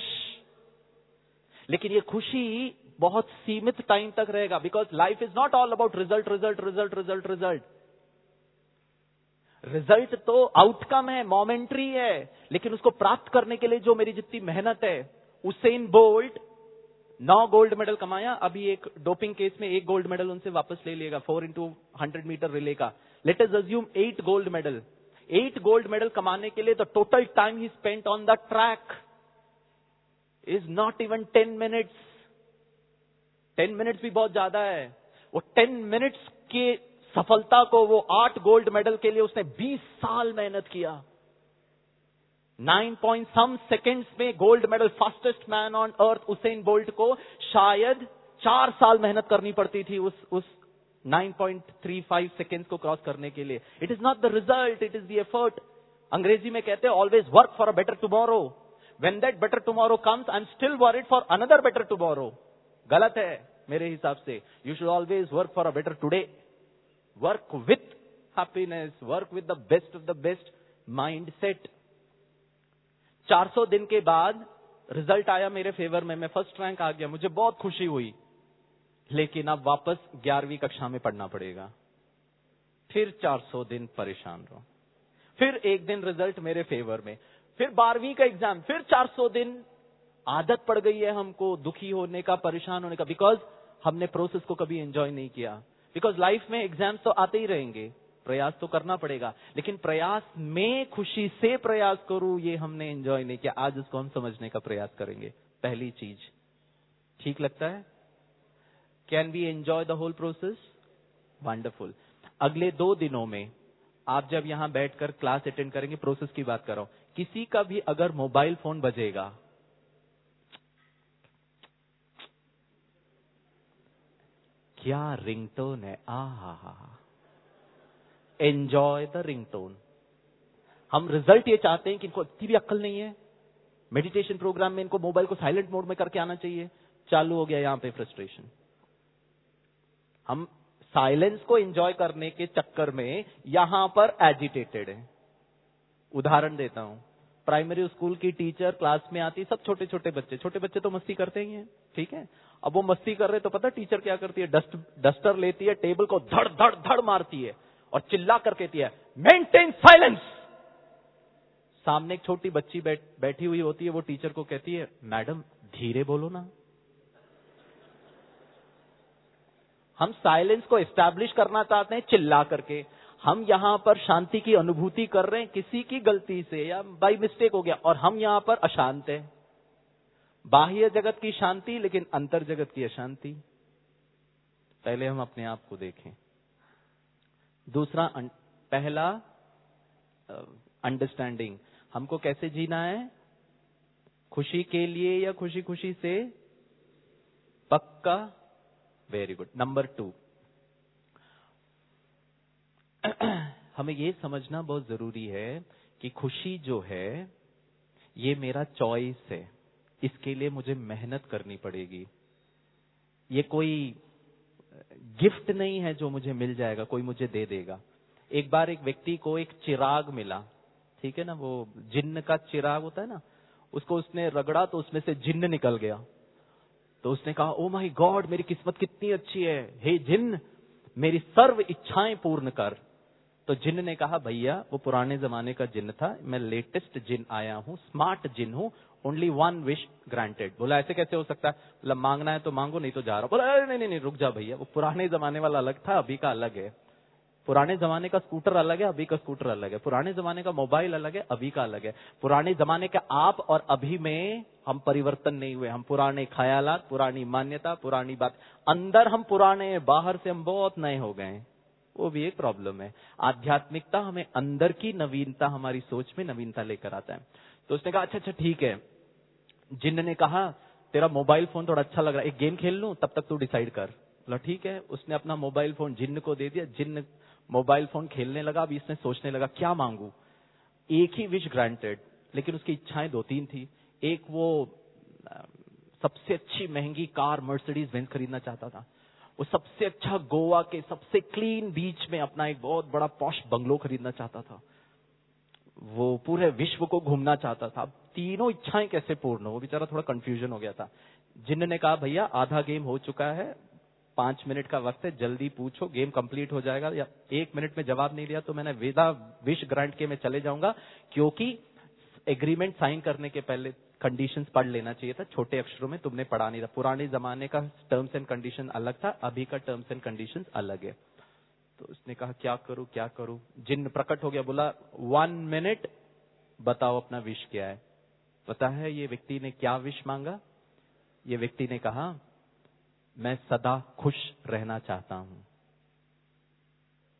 लेकिन ये खुशी बहुत सीमित टाइम तक रहेगा, because life is not all about result result result result result result तो आउटकम है, मोमेंट्री है, लेकिन उसको प्राप्त करने के लिए जो मेरी जितनी मेहनत है। उसेन बोल्ट नौ गोल्ड मेडल कमाया, अभी एक डोपिंग केस में एक गोल्ड मेडल उनसे वापस ले लिएगा, four into hundred metre relay का। Let us assume eight gold medal. Eight gold medal कमाने के लिए द टोटल टाइम ही spent on the track is not even ten minutes. Ten minutes भी बहुत ज्यादा है। वो टेन मिनट्स के सफलता को, वो आठ गोल्ड मेडल के लिए उसने बीस साल मेहनत किया। नाइन पॉइंट सम सेकेंड्स में gold medal, fastest man on earth Usain Bolt को शायद चार साल मेहनत करनी पड़ती थी उस उस nine point three five seconds को क्रॉस करने के लिए। It is not the result, it is the effort. Angrezi में कहते हैं always work for a better tomorrow. When that better tomorrow comes I am still worried for another better tomorrow. गलत है मेरे हिसाब से। You should always work for a better today. Work with happiness, work with the best of the best mind set. चार सौ दिन के बाद रिजल्ट आया मेरे फेवर में, मैं फर्स्ट रैंक आ गया, मुझे बहुत खुशी हुई। लेकिन अब वापस ग्यारहवीं कक्षा में पढ़ना पड़ेगा। फिर चार सौ दिन परेशान रहो। फिर एक दिन रिजल्ट मेरे फेवर में, फिर बारहवीं का एग्जाम, फिर चार सौ दिन। आदत पड़ गई है हमको दुखी होने का, परेशान होने का, बिकॉज हमने प्रोसेस को कभी एंजॉय नहीं किया। बिकॉज लाइफ में एग्जाम्स तो आते ही रहेंगे, प्रयास तो करना पड़ेगा, लेकिन प्रयास में खुशी से प्रयास करूं ये हमने एंजॉय नहीं किया। आज उसको हम समझने का प्रयास करेंगे। पहली चीज, ठीक लगता है? Can we enjoy the whole process? Wonderful. अगले दो दिनों में आप जब यहां बैठकर क्लास अटेंड करेंगे, प्रोसेस की बात कर रहा हूं, किसी का भी अगर मोबाइल फोन बजेगा, क्या रिंगटोन है, आ हा हा, एंजॉय द रिंगटोन। हम रिजल्ट ये चाहते हैं कि इनको इतनी भी अक्ल नहीं है। मेडिटेशन प्रोग्राम में इनको मोबाइल को साइलेंट मोड में करके आना चाहिए। चालू हो गया यहां पे फ्रस्ट्रेशन। हम साइलेंस को एंजॉय करने के चक्कर में यहां पर एजिटेटेड है। उदाहरण देता हूं, प्राइमरी स्कूल की टीचर क्लास में आती, सब छोटे छोटे बच्चे, छोटे बच्चे तो मस्ती करते ही हैं, ठीक है। अब वो मस्ती कर रहे तो पता टीचर क्या करती है? डस्ट डस्टर लेती है, टेबल को धड़ धड़ धड़ मारती है और चिल्ला कर कहती है, मेंटेन साइलेंस। सामने एक छोटी बच्ची बैठ, बैठी हुई होती है, वो टीचर को कहती है, मैडम धीरे बोलो ना। हम साइलेंस को एस्टैब्लिश करना चाहते हैं चिल्ला करके। हम यहां पर शांति की अनुभूति कर रहे हैं, किसी की गलती से या बाई मिस्टेक हो गया, और हम यहां पर अशांत हैं। बाह्य जगत की शांति लेकिन अंतर जगत की अशांति। पहले हम अपने आप को देखें। दूसरा, पहला अंडरस्टैंडिंग, हमको कैसे जीना है? खुशी के लिए या खुशी खुशी से? पक्का, वेरी गुड। नंबर टू, हमें यह समझना बहुत जरूरी है कि खुशी जो है ये मेरा चॉइस है, इसके लिए मुझे मेहनत करनी पड़ेगी। ये कोई गिफ्ट नहीं है जो मुझे मिल जाएगा, कोई मुझे दे देगा। एक बार एक व्यक्ति को एक चिराग मिला, ठीक है ना, वो जिन्न का चिराग होता है ना, उसको उसने रगड़ा तो उसमें से जिन्न निकल गया। तो उसने कहा, ओ माय गॉड, मेरी किस्मत कितनी अच्छी है, हे जिन्न मेरी सर्व इच्छाएं पूर्ण कर। तो जिन्न ने कहा, भैया वो पुराने जमाने का जिन्न था, मैं लेटेस्ट जिन्न आया हूं, स्मार्ट जिन्न हूं, ओनली वन विश ग्रांटेड। बोला ऐसे कैसे हो सकता है? बोला मांगना है तो मांगो, नहीं तो जा रहा हूं। बोला नहीं नहीं नहीं रुक जा भैया, वो पुराने जमाने वाला अलग था, अभी का अलग है। पुराने जमाने का स्कूटर अलग है, अभी का स्कूटर अलग है। पुराने जमाने का मोबाइल अलग है, अभी का अलग है। पुराने जमाने के आप और अभी में हम परिवर्तन नहीं हुए। हम पुराने ख्यालात, पुरानी मान्यता, पुरानी बात, अंदर हम पुराने, बाहर से हम बहुत नए हो गए। वो भी एक प्रॉब्लम है। आध्यात्मिकता हमें अंदर की नवीनता, हमारी सोच में नवीनता लेकर आता है। तो उसने कहा, अच्छा अच्छा ठीक है। जिन्न ने कहा, तेरा मोबाइल फोन थोड़ा अच्छा लग रहा है, एक गेम खेल लूं, तब तक तू डिसाइड कर। बोला ठीक है। उसने अपना मोबाइल फोन जिन्न को दे दिया। जिन्न मोबाइल फोन खेलने लगा। अभी इसने सोचने लगा क्या मांगू। एक ही विश ग्रांटेड, लेकिन उसकी इच्छाएं दो तीन थी। एक वो सबसे अच्छी महंगी कार मर्सिडीज बेंज खरीदना चाहता था। वो सबसे अच्छा गोवा के सबसे क्लीन बीच में अपना एक बहुत बड़ा पॉश बंगलो खरीदना चाहता था। वो पूरे विश्व को घूमना चाहता था। तीनों इच्छाएं कैसे पूर्ण हो? वो बेचारा थोड़ा कंफ्यूजन हो गया था। जिन्न ने कहा, भैया आधा गेम हो चुका है, पांच मिनट का वक्त है, जल्दी पूछो, गेम कंप्लीट हो जाएगा। या एक मिनट में जवाब नहीं दिया तो मैंने वेदा विश ग्रांट के में चले जाऊंगा, क्योंकि एग्रीमेंट साइन करने के पहले कंडीशंस पढ़ लेना चाहिए था। छोटे अक्षरों में तुमने पढ़ा नहीं था। पुराने जमाने का टर्म्स एंड कंडीशन अलग था, अभी का टर्म्स एंड कंडीशंस अलग है। तो उसने कहा, क्या करूं क्या करूं। जिन्न प्रकट हो गया, बोला वन मिनट बताओ अपना विश क्या है। पता है ये व्यक्ति ने क्या विश मांगा? ये व्यक्ति ने कहा, मैं सदा खुश रहना चाहता हूं।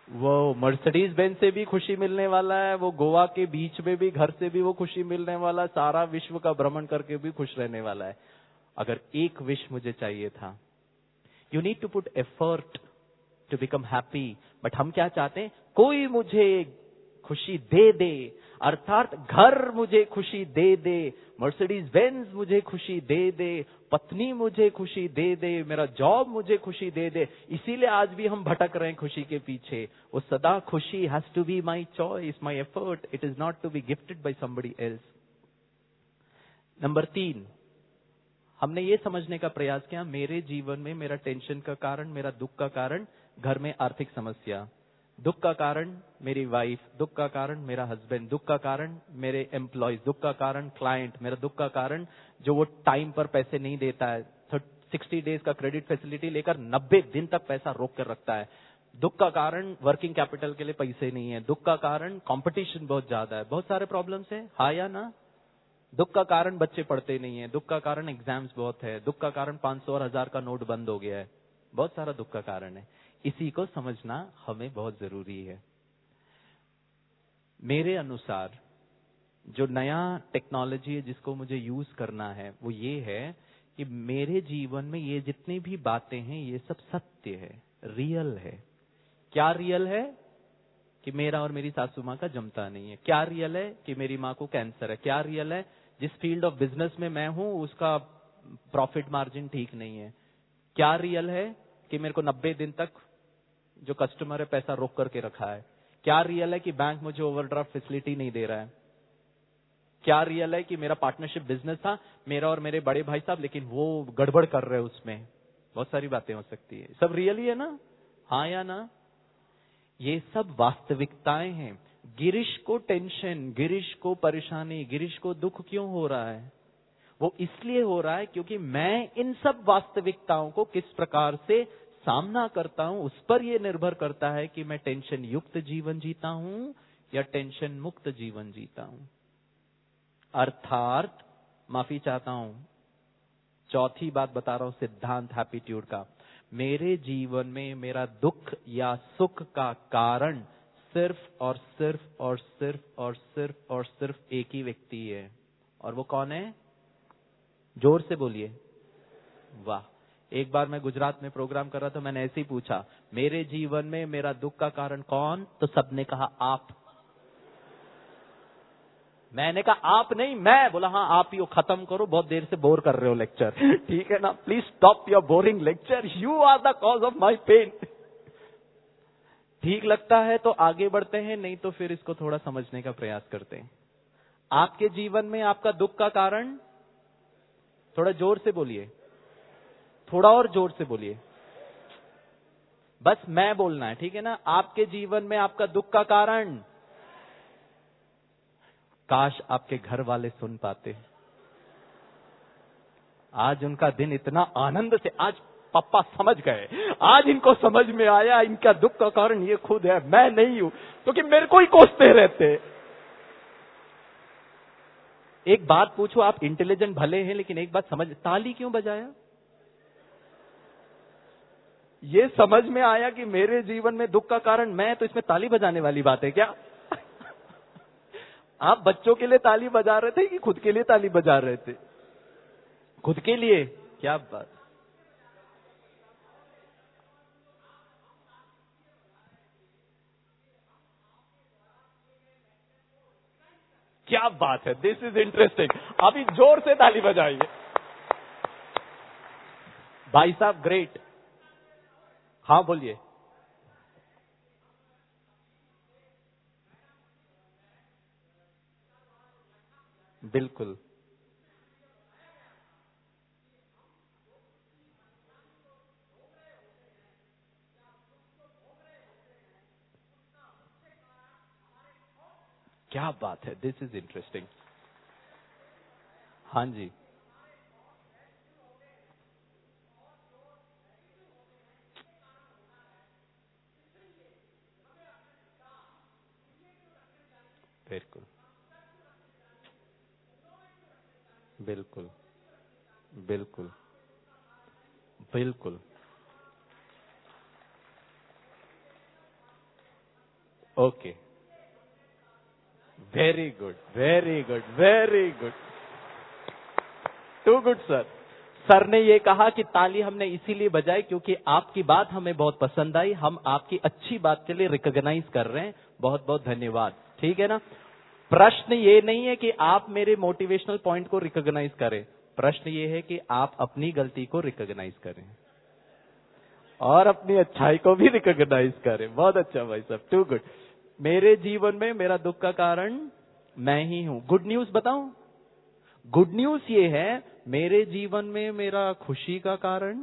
वो मर्सिडीज बेंज से भी खुशी मिलने वाला है, वो गोवा के बीच में भी घर से भी वो खुशी मिलने वाला है, सारा विश्व का भ्रमण करके भी खुश रहने वाला है। अगर एक विश मुझे चाहिए था, you need to put effort to become happy, but हम क्या चाहते हैं, कोई मुझे खुशी दे दे, अर्थात घर मुझे खुशी दे दे, मर्सिडीज बेंज मुझे खुशी दे दे, पत्नी मुझे खुशी दे दे, मेरा जॉब मुझे खुशी दे दे। इसीलिए आज भी हम भटक रहे हैं खुशी के पीछे। वो सदा खुशी has to be my choice, my effort, it is not to be gifted by somebody else. Number तीन, हमने ये समझने का प्रयास किया, मेरे जीवन में मेरा टेंशन का कारण, मेरा दुख का कारण घर में आर्थिक समस्या, दुख का कारण मेरी वाइफ, दुख का कारण मेरा हस्बैंड, दुख का कारण मेरे एम्प्लॉयज, दुख का कारण क्लाइंट, मेरा दुख का कारण जो वो टाइम पर पैसे नहीं देता है, सिक्सटी डेज का क्रेडिट फैसिलिटी लेकर नब्बे दिन तक पैसा रोक कर रखता है, दुख का कारण वर्किंग कैपिटल के लिए पैसे नहीं है, दुख का कारण कंपटीशन बहुत ज्यादा है, बहुत सारे प्रॉब्लम्स है, हाँ या ना। दुख का कारण बच्चे पढ़ते नहीं है, दुख का कारण एग्जाम्स बहुत है, दुख का कारण पांच सौ और हजार का नोट बंद हो गया है, बहुत सारा दुख का कारण है। इसी को समझना हमें बहुत जरूरी है। मेरे अनुसार जो नया टेक्नोलॉजी है जिसको मुझे यूज करना है वो ये है कि मेरे जीवन में ये जितनी भी बातें हैं ये सब सत्य है, रियल है। क्या रियल है? कि मेरा और मेरी सासू माँ का जमता नहीं है। क्या रियल है? कि मेरी माँ को कैंसर है। क्या रियल है? जिस फील्ड ऑफ बिजनेस में मैं हूं उसका प्रॉफिट मार्जिन ठीक नहीं है। क्या रियल है? कि मेरे को नब्बे दिन तक जो कस्टमर है पैसा रोक करके रखा है। क्या रियल है? कि बैंक मुझे ओवरड्राफ्ट फैसिलिटी नहीं दे रहा है। क्या रियल है? कि मेरा पार्टनरशिप बिजनेस था, मेरा और मेरे बड़े भाई साहब, लेकिन वो गड़बड़ कर रहे हैं उसमें। बहुत सारी बातें हो सकती है, सब रियल ही है ना, हाँ या ना। ये सब वास्तविकताएं हैं। गिरीश को टेंशन, गिरीश को परेशानी, गिरीश को दुख क्यों हो रहा है? वो इसलिए हो रहा है क्योंकि मैं इन सब वास्तविकताओं को किस प्रकार से सामना करता हूं, उस पर यह निर्भर करता है कि मैं टेंशन युक्त जीवन जीता हूं या टेंशन मुक्त जीवन जीता हूं। अर्थात, माफी चाहता हूं, चौथी बात बता रहा हूं, सिद्धांत हैप्पीट्यूड का। मेरे जीवन में मेरा दुख या सुख का कारण सिर्फ और सिर्फ और सिर्फ और सिर्फ और सिर्फ एक ही व्यक्ति है, और वो कौन है? जोर से बोलिए, वाह। एक बार मैं गुजरात में प्रोग्राम कर रहा था, मैंने ऐसे ही पूछा, मेरे जीवन में मेरा दुख का कारण कौन? तो सबने कहा आप। मैंने कहा आप नहीं, मैं। बोला हाँ आप ही हो, खत्म करो, बहुत देर से बोर कर रहे हो लेक्चर, ठीक है ना, please stop your boring lecture, you are the cause of my pain. ठीक लगता है तो आगे बढ़ते हैं, नहीं तो फिर इसको थोड़ा समझने का प्रयास करते हैं। आपके जीवन में आपका दुख का कारण, थोड़ा जोर से बोलिए, थोड़ा और जोर से बोलिए, बस मैं बोलना है, ठीक है ना। आपके जीवन में आपका दुख का कारण, काश आपके घर वाले सुन पाते। आज उनका दिन इतना आनंद से, आज पापा समझ गए, आज इनको समझ में आया इनका दुख का कारण ये खुद है, मैं नहीं हूं, क्योंकि तो मेरे को ही कोसते रहते। एक बात पूछो, आप इंटेलिजेंट भले हैं लेकिन एक बात समझ, ताली क्यों बजाया? ये समझ में आया कि मेरे जीवन में दुख का कारण मैं, तो इसमें ताली बजाने वाली बात है क्या? आप बच्चों के लिए ताली बजा रहे थे कि खुद के लिए ताली बजा रहे थे? खुद के लिए। क्या बात, क्या बात है, दिस इज इंटरेस्टिंग। अभी जोर से ताली बजाइए भाई साहब, ग्रेट। हाँ बोलिए। बिल्कुल, क्या बात है, दिस इज इंटरेस्टिंग। हाँ जी, बिल्कुल बिल्कुल बिल्कुल बिल्कुल। Okay, very good, very good, very good, too good sir. Sir ने ये कहा कि ताली हमने इसीलिए बजाई क्योंकि आपकी बात हमें बहुत पसंद आई, हम आपकी अच्छी बात के लिए रिकॉग्नाइज कर रहे हैं, बहुत बहुत धन्यवाद। ठीक है ना। प्रश्न ये नहीं है कि आप मेरे मोटिवेशनल पॉइंट को रिकॉग्नाइज करें, प्रश्न ये है कि आप अपनी गलती को रिकॉग्नाइज करें और अपनी अच्छाई को भी रिकॉग्नाइज करें। बहुत अच्छा भाई साहब, टू गुड। मेरे जीवन में मेरा दुख का कारण मैं ही हूं। गुड न्यूज बताऊं? गुड न्यूज ये है, मेरे जीवन में मेरा खुशी का कारण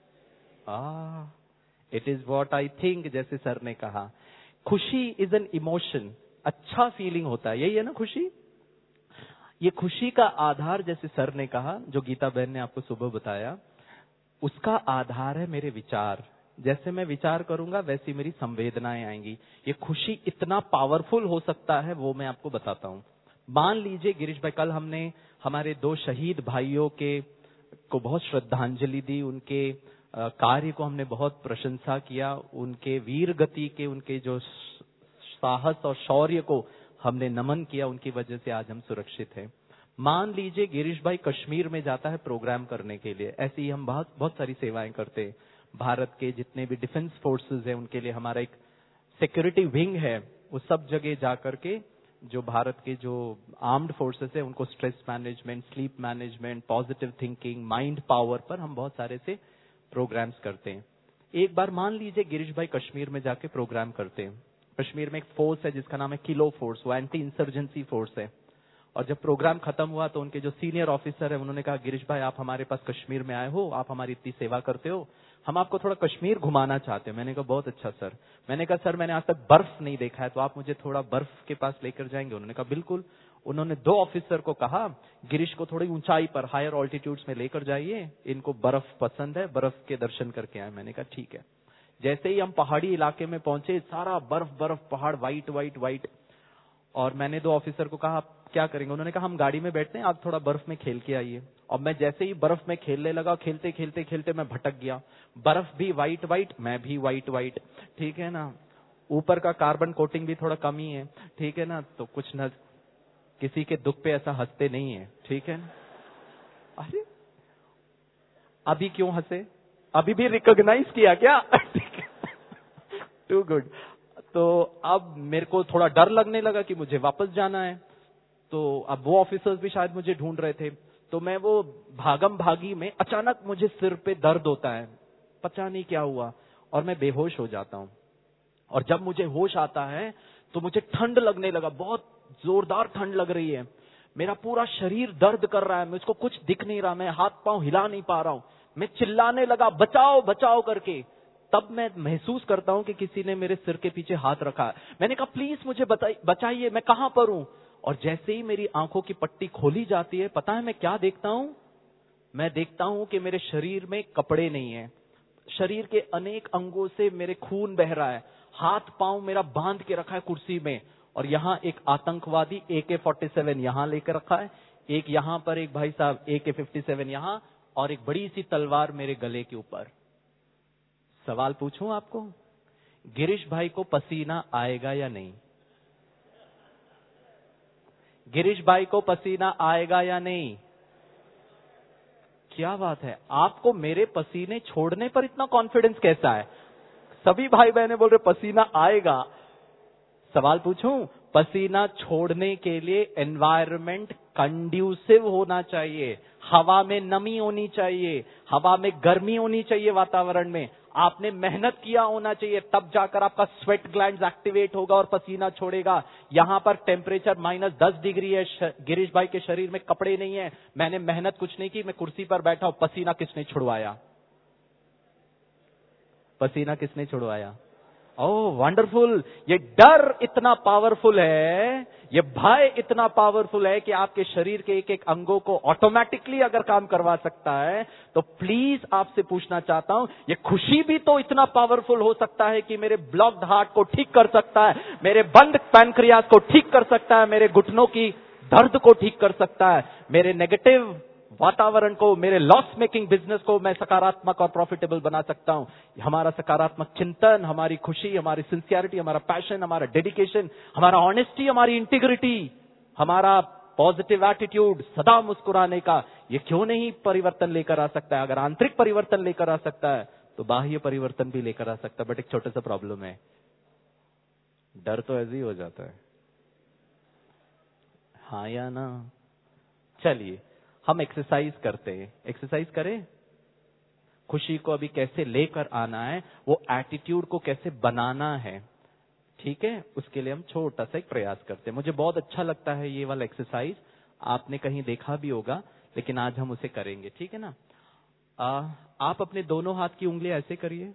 ah it is what I think. जैसे सर ने कहा, खुशी इज एन इमोशन, अच्छा फीलिंग होता है, यही है ना खुशी। ये खुशी का आधार, जैसे सर ने कहा, जो गीता बहन ने आपको सुबह बताया, उसका आधार है मेरे विचार। जैसे मैं विचार करूंगा वैसी मेरी संवेदनाएं आएंगी। ये खुशी इतना पावरफुल हो सकता है, वो मैं आपको बताता हूं। मान लीजिए गिरीश भाई, कल हमने हमारे दो शहीद भाइयों के को बहुत श्रद्धांजलि दी, उनके आ, कार्य को हमने बहुत प्रशंसा किया, उनके वीर गति के, उनके जो साहस और शौर्य को हमने नमन किया, उनकी वजह से आज हम सुरक्षित हैं। मान लीजिए गिरीश भाई कश्मीर में जाता है प्रोग्राम करने के लिए। ऐसे ही हम बहुत बहुत सारी सेवाएं करते हैं। भारत के जितने भी डिफेंस फोर्सेस हैं, उनके लिए हमारा एक सिक्योरिटी विंग है। वो सब जगह जाकर के जो भारत के जो आर्म्ड फोर्सेस है, उनको stress management, sleep management, positive thinking, mind power पर हम बहुत सारे से प्रोग्राम्स करते हैं। एक बार मान लीजिए गिरीश भाई कश्मीर में जाके प्रोग्राम करते हैं। कश्मीर में एक फोर्स है जिसका नाम है किलो फोर्स, वो एंटी इंसर्जेंसी फोर्स है। और जब प्रोग्राम खत्म हुआ तो उनके जो सीनियर ऑफिसर है, उन्होंने कहा, गिरीश भाई आप हमारे पास कश्मीर में आए हो, आप हमारी इतनी सेवा करते हो, हम आपको थोड़ा कश्मीर घुमाना चाहते हैं। मैंने कहा बहुत अच्छा सर। मैंने कहा सर मैंने आज तक बर्फ नहीं देखा है, तो आप मुझे थोड़ा बर्फ के पास लेकर जाएंगे? उन्होंने कहा बिल्कुल। उन्होंने दो ऑफिसर को कहा, गिरीश को थोड़ी ऊंचाई पर, हायर ऑल्टीट्यूड्स में लेकर जाइए, इनको बर्फ पसंद है, बर्फ के दर्शन करके आए। मैंने कहा ठीक है। जैसे ही हम पहाड़ी इलाके में पहुंचे, सारा बर्फ बर्फ, पहाड़ व्हाइट व्हाइट व्हाइट। और मैंने दो ऑफिसर को कहा आप क्या करेंगे? उन्होंने कहा हम गाड़ी में बैठते हैं, आप थोड़ा बर्फ में खेल के आइए। और मैं जैसे ही बर्फ में खेलने लगा, खेलते खेलते खेलते मैं भटक गया। बर्फ भी व्हाइट व्हाइट, मैं भी व्हाइट व्हाइट, ठीक है ना। ऊपर का कार्बन कोटिंग भी थोड़ा कम ही है, ठीक है ना। तो कुछ न, किसी के दुख पे ऐसा हंसते नहीं है, ठीक है ना। अरे अभी क्यों हंसे? अभी भी रिकॉग्नाइज किया क्या? Too good. तो अब मेरे को थोड़ा डर लगने लगा कि मुझे वापस जाना है। तो अब वो ऑफिसर्स भी शायद मुझे ढूंढ रहे थे। तो मैं वो भागम भागी में अचानक मुझे सिर पे दर्द होता है, पता नहीं क्या हुआ, और मैं बेहोश हो जाता हूं। और जब मुझे होश आता है तो मुझे ठंड लगने लगा, बहुत जोरदार ठंड लग रही है। मेरा पूरा शरीर दर्द कर रहा है, मुझको कुछ दिख नहीं रहा, मैं हाथ पांव हिला नहीं पा रहा हूं। मैं चिल्लाने लगा बचाओ बचाओ करके। तब मैं महसूस करता हूं कि किसी ने मेरे सिर के पीछे हाथ रखा है। मैंने कहा प्लीज मुझे बचाइए, मैं कहां पर हूं? और जैसे ही मेरी आंखों की पट्टी खोली जाती है, पता है मैं क्या देखता हूं? मैं देखता हूं कि मेरे शरीर में कपड़े नहीं है, शरीर के अनेक अंगों से मेरे खून बह रहा है, हाथ पांव मेरा बांध के रखा है कुर्सी में। और यहाँ एक आतंकवादी ए के फोर्टी सेवन यहां लेकर रखा है, एक यहां पर एक भाई साहब ए के फिफ्टी सेवन यहां, और एक बड़ी सी तलवार मेरे गले के ऊपर। सवाल पूछूं आपको, गिरीश भाई को पसीना आएगा या नहीं? गिरीश भाई को पसीना आएगा या नहीं? क्या बात है, आपको मेरे पसीने छोड़ने पर इतना कॉन्फिडेंस कैसा है? सभी भाई बहने बोल रहे पसीना आएगा। सवाल पूछूं, पसीना छोड़ने के लिए एनवायरनमेंट कंड्यूसिव होना चाहिए, हवा में नमी होनी चाहिए, हवा में गर्मी होनी चाहिए, वातावरण में आपने मेहनत किया होना चाहिए, तब जाकर आपका स्वेट ग्लैंड्स एक्टिवेट होगा और पसीना छोड़ेगा। यहां पर टेम्परेचर माइनस दस डिग्री है, गिरीश भाई के शरीर में कपड़े नहीं है, मैंने मेहनत कुछ नहीं की, मैं कुर्सी पर बैठा हूं, पसीना किसने छुड़वाया? पसीना किसने छुड़वाया? ओह वंडरफुल। ये डर इतना पावरफुल है, ये भय इतना पावरफुल है कि आपके शरीर के एक एक अंगों को ऑटोमेटिकली अगर काम करवा सकता है, तो प्लीज आपसे पूछना चाहता हूं, ये खुशी भी तो इतना पावरफुल हो सकता है कि मेरे ब्लॉक्ड हार्ट को ठीक कर सकता है, मेरे बंद पैनक्रियाज को ठीक कर सकता है, मेरे घुटनों की दर्द को ठीक कर सकता है, मेरे नेगेटिव वातावरण को, मेरे लॉस मेकिंग बिजनेस को मैं सकारात्मक और प्रॉफिटेबल बना सकता हूं। हमारा सकारात्मक चिंतन, हमारी खुशी, हमारी सिंसियरिटी, हमारा पैशन, हमारा डेडिकेशन, हमारा ऑनेस्टी, हमारी इंटीग्रिटी, हमारा पॉजिटिव एटीट्यूड, सदा मुस्कुराने का, ये क्यों नहीं परिवर्तन लेकर आ सकता है? अगर आंतरिक परिवर्तन लेकर आ सकता है तो बाह्य परिवर्तन भी लेकर आ सकता है। बट एक छोटा सा प्रॉब्लम है, डर तो ऐसे ही हो जाता है, हाँ या ना? चलिए हम एक्सरसाइज करते हैं। एक्सरसाइज करें। खुशी को अभी कैसे लेकर आना है, वो एटीट्यूड को कैसे बनाना है, ठीक है, उसके लिए हम छोटा सा एक प्रयास करते हैं। मुझे बहुत अच्छा लगता है ये वाला एक्सरसाइज, आपने कहीं देखा भी होगा, लेकिन आज हम उसे करेंगे, ठीक है ना? आ, आप अपने दोनों हाथ की उंगलियां ऐसे करिए।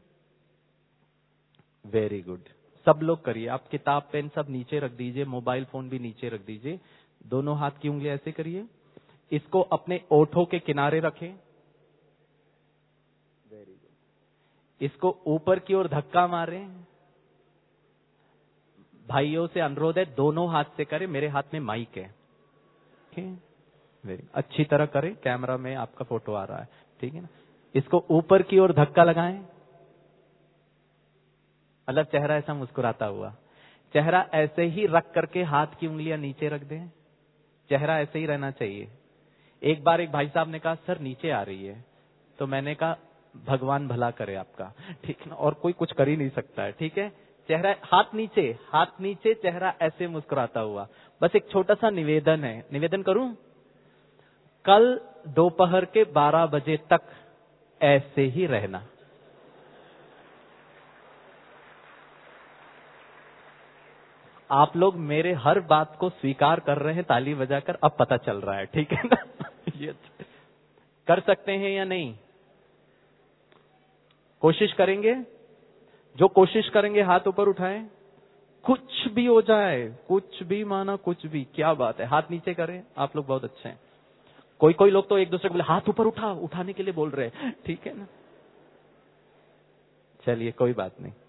वेरी गुड, सब लोग करिए। आप किताब पेन सब नीचे रख दीजिए, मोबाइल फोन भी नीचे रख दीजिए। दोनों हाथ की उंगलियां ऐसे करिए। इसको अपने ओठों के किनारे रखें। Very good. इसको ऊपर की ओर धक्का मारें। भाइयों से अनुरोध है, दोनों हाथ से करें, मेरे हाथ में माइक है, ठीक है? वेरी अच्छी तरह करें, कैमरा में आपका फोटो आ रहा है, ठीक है ना? इसको ऊपर की ओर धक्का लगाएं, मतलब चेहरा ऐसा मुस्कुराता हुआ। चेहरा ऐसे ही रख करके हाथ की उंगलियां नीचे रख दें। चेहरा ऐसे ही रहना चाहिए। एक बार एक भाई साहब ने कहा, सर नीचे आ रही है, तो मैंने कहा भगवान भला करे आपका, ठीक है ना? और कोई कुछ कर ही नहीं सकता है, ठीक है? चेहरा हाथ नीचे, हाथ नीचे, चेहरा ऐसे मुस्कुराता हुआ। बस एक छोटा सा निवेदन है, निवेदन करूं? कल दोपहर के बारह बजे तक ऐसे ही रहना। आप लोग मेरे हर बात को स्वीकार कर रहे हैं ताली बजाकर, अब पता चल रहा है, ठीक है ना? ये कर सकते हैं या नहीं? कोशिश करेंगे? जो कोशिश करेंगे हाथ ऊपर उठाएं। कुछ भी हो जाए, कुछ भी माना कुछ भी, क्या बात है। हाथ नीचे करें, आप लोग बहुत अच्छे हैं। कोई कोई लोग तो एक दूसरे को बोले हाथ ऊपर उठा, उठाने के लिए बोल रहे हैं, ठीक है ना? चलिए कोई बात नहीं।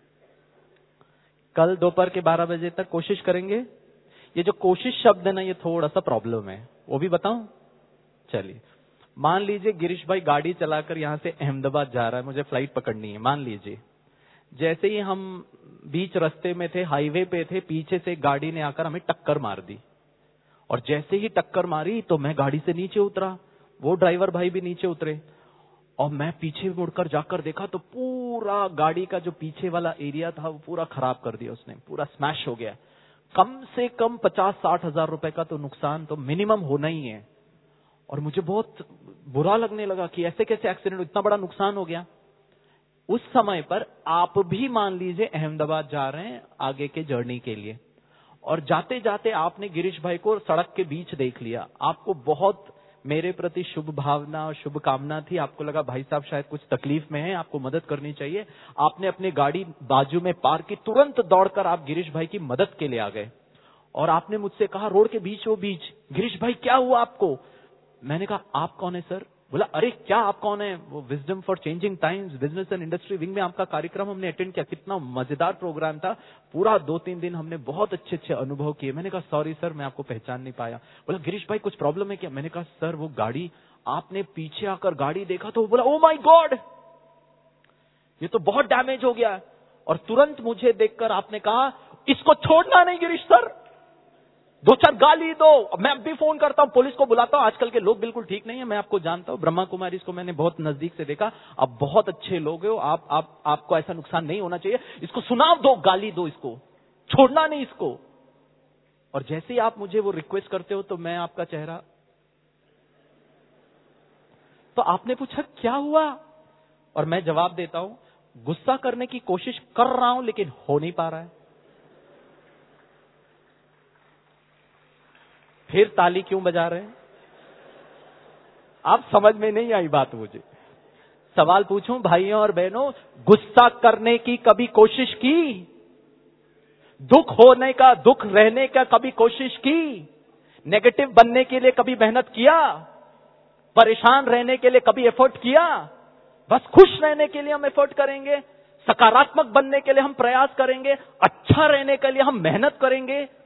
कल दोपहर के बारह बजे तक कोशिश करेंगे। ये जो कोशिश शब्द है ना, ये थोड़ा सा प्रॉब्लम है, वो भी बताऊं? चलिए, मान लीजिए गिरीश भाई गाड़ी चलाकर यहां से अहमदाबाद जा रहा है, मुझे फ्लाइट पकड़नी है, मान लीजिए। जैसे ही हम बीच रास्ते में थे, हाईवे पे थे, पीछे से गाड़ी ने आकर हमें टक्कर मार दी, और जैसे ही टक्कर मारी तो मैं गाड़ी से नीचे उतरा, वो ड्राइवर भाई भी नीचे उतरे, और मैं पीछे मुड़कर जाकर देखा तो पूरा गाड़ी का जो पीछे वाला एरिया था वो पूरा खराब कर दिया उसने, पूरा स्मैश हो गया। कम से कम पचास साठ हजार रुपए का तो नुकसान तो मिनिमम होना ही है। और मुझे बहुत बुरा लगने लगा कि ऐसे कैसे एक्सीडेंट, इतना बड़ा नुकसान हो गया। उस समय पर आप भी मान लीजिए अहमदाबाद जा रहे हैं आगे के जर्नी के लिए, और जाते जाते आपने गिरीश भाई को सड़क के बीच देख लिया। आपको बहुत मेरे प्रति शुभ भावना और शुभ कामना थी, आपको लगा भाई साहब शायद कुछ तकलीफ में हैं, आपको मदद करनी चाहिए। आपने अपनी गाड़ी बाजू में पार्क की, तुरंत दौड़कर आप गिरीश भाई की मदद के लिए आ गए, और आपने मुझसे कहा रोड के बीच वो बीच, गिरीश भाई क्या हुआ आपको? मैंने कहा आप कौन है सर? बोला अरे क्या आप कौन है? वो wisdom for changing times business and industry wing में आपका कार्यक्रम हमने अटेंड किया, कितना मजेदार प्रोग्राम था, पूरा दो तीन दिन हमने बहुत अच्छे अच्छे अनुभव किए। मैंने कहा सॉरी सर, मैं आपको पहचान नहीं पाया। बोला गिरीश भाई कुछ प्रॉब्लम है क्या? मैंने कहा सर वो गाड़ी, आपने पीछे आकर गाड़ी देखा तो बोला ओ माय गॉड, ये तो बहुत डैमेज हो गया। और तुरंत मुझे देखकर आपने कहा इसको छोड़ना नहीं गिरीश सर, दो चार गाली दो, मैं अब भी फोन करता हूं, पुलिस को बुलाता हूं। आजकल के लोग बिल्कुल ठीक नहीं है, मैं आपको जानता हूं, ब्रह्मा कुमारी इसको मैंने बहुत नजदीक से देखा, आप बहुत अच्छे लोग हो, आप आप आपको ऐसा नुकसान नहीं होना चाहिए, इसको सुनाव दो, गाली दो, इसको छोड़ना नहीं इसको। और जैसे ही आप मुझे वो रिक्वेस्ट करते हो तो मैं आपका चेहरा, तो आपने पूछा क्या हुआ, और मैं जवाब देता हूं गुस्सा करने की कोशिश कर रहा हूं लेकिन हो नहीं पा रहा है। फिर ताली क्यों बजा रहे हैं? आप समझ में नहीं आई बात। मुझे सवाल पूछूं भाइयों और बहनों, गुस्सा करने की कभी कोशिश की? दुख होने का, दुख रहने का कभी कोशिश की? नेगेटिव बनने के लिए कभी मेहनत किया? परेशान रहने के लिए कभी एफर्ट किया? बस खुश रहने के लिए हम एफर्ट करेंगे, सकारात्मक बनने के लिए हम प्रयास करेंगे, अच्छा रहने के लिए हम मेहनत करेंगे,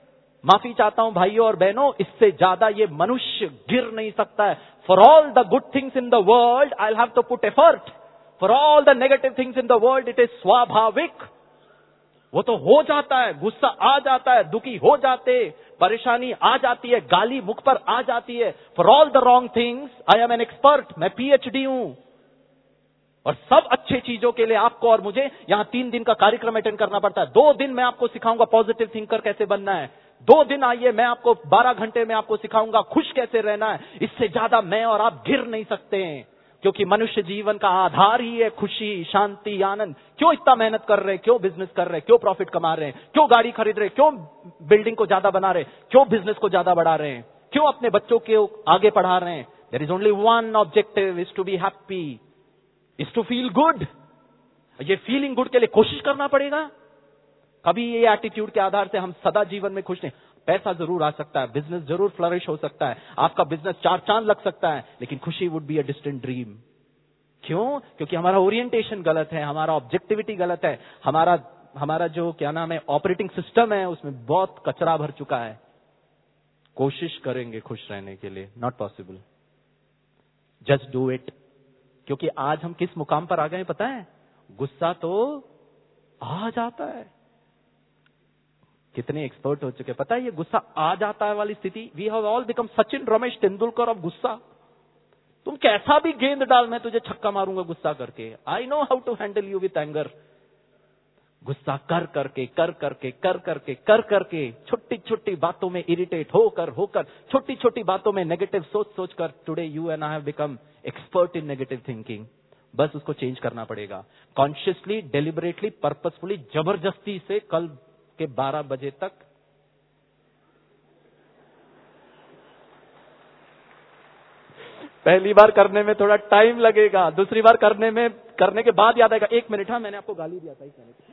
माफी चाहता हूं भाइयों और बहनों, इससे ज्यादा ये मनुष्य गिर नहीं सकता है। For all the good things in the world I have to put effort, for all the negative things in the world it is स्वाभाविक। वो तो हो जाता है, गुस्सा आ जाता है, दुखी हो जाते, परेशानी आ जाती है, गाली मुख पर आ जाती है। For all the wrong things I am an expert, मैं पीएचडी हूं। और सब अच्छे चीजों के लिए आपको और मुझे यहां तीन दिन का कार्यक्रम अटेंड करना पड़ता है। दो दिन मैं आपको सिखाऊंगा पॉजिटिव थिंकर कैसे बनना है। दो दिन आइए, मैं आपको बारह घंटे में आपको सिखाऊंगा खुश कैसे रहना है। इससे ज्यादा मैं और आप गिर नहीं सकते हैं, क्योंकि मनुष्य जीवन का आधार ही है खुशी, शांति, आनंद। क्यों इतना मेहनत कर रहे हैं, क्यों बिजनेस कर रहे हैं, क्यों प्रॉफिट कमा रहे हैं, क्यों गाड़ी खरीद रहे हैं, क्यों बिल्डिंग को ज्यादा बना रहे हैं, क्यों बिजनेस को ज्यादा बढ़ा रहे हैं, क्यों अपने बच्चों को आगे पढ़ा रहे हैं। There is only one objective, is to be happy, is to feel good. ये फीलिंग गुड के लिए कोशिश करना पड़ेगा। कभी ये एटीट्यूड के आधार से हम सदा जीवन में खुश नहीं। पैसा जरूर आ सकता है, बिजनेस जरूर फ्लरिश हो सकता है, आपका बिजनेस चार चांद लग सकता है, लेकिन खुशी would be a distant dream. क्यों? क्योंकि हमारा ओरिएंटेशन गलत है, हमारा ऑब्जेक्टिविटी गलत है, हमारा हमारा जो क्या नाम है ऑपरेटिंग सिस्टम है, उसमें बहुत कचरा भर चुका है। कोशिश करेंगे खुश रहने के लिए, not possible. Just do it. क्योंकि आज हम किस मुकाम पर आ गए पता है? गुस्सा तो आ जाता है। कितने एक्सपर्ट हो चुके पता है ये गुस्सा आ जाता है वाली स्थिति। We have all become Sachin Ramesh Tendulkar of गुस्सा। तुम कैसा भी गेंद डाल, मैं तुझे छक्का मारूंगा गुस्सा करके। I know how to handle you with anger. गुस्सा कर करके कर करके कर करके कर करके छोटी छोटी बातों में इरिटेट होकर होकर छोटी छोटी बातों में नेगेटिव सोच सोच कर today you and I have become expert in negative thinking. बस उसको चेंज करना पड़ेगा, कॉन्शियसली, डेलिबरेटली, पर्पसफुली, जबरदस्ती से। कल के बारह बजे तक पहली बार करने में थोड़ा टाइम लगेगा, दूसरी बार करने में करने के बाद याद आएगा। एक मिनट, हाँ मैंने आपको गाली दिया था, एक मिनट।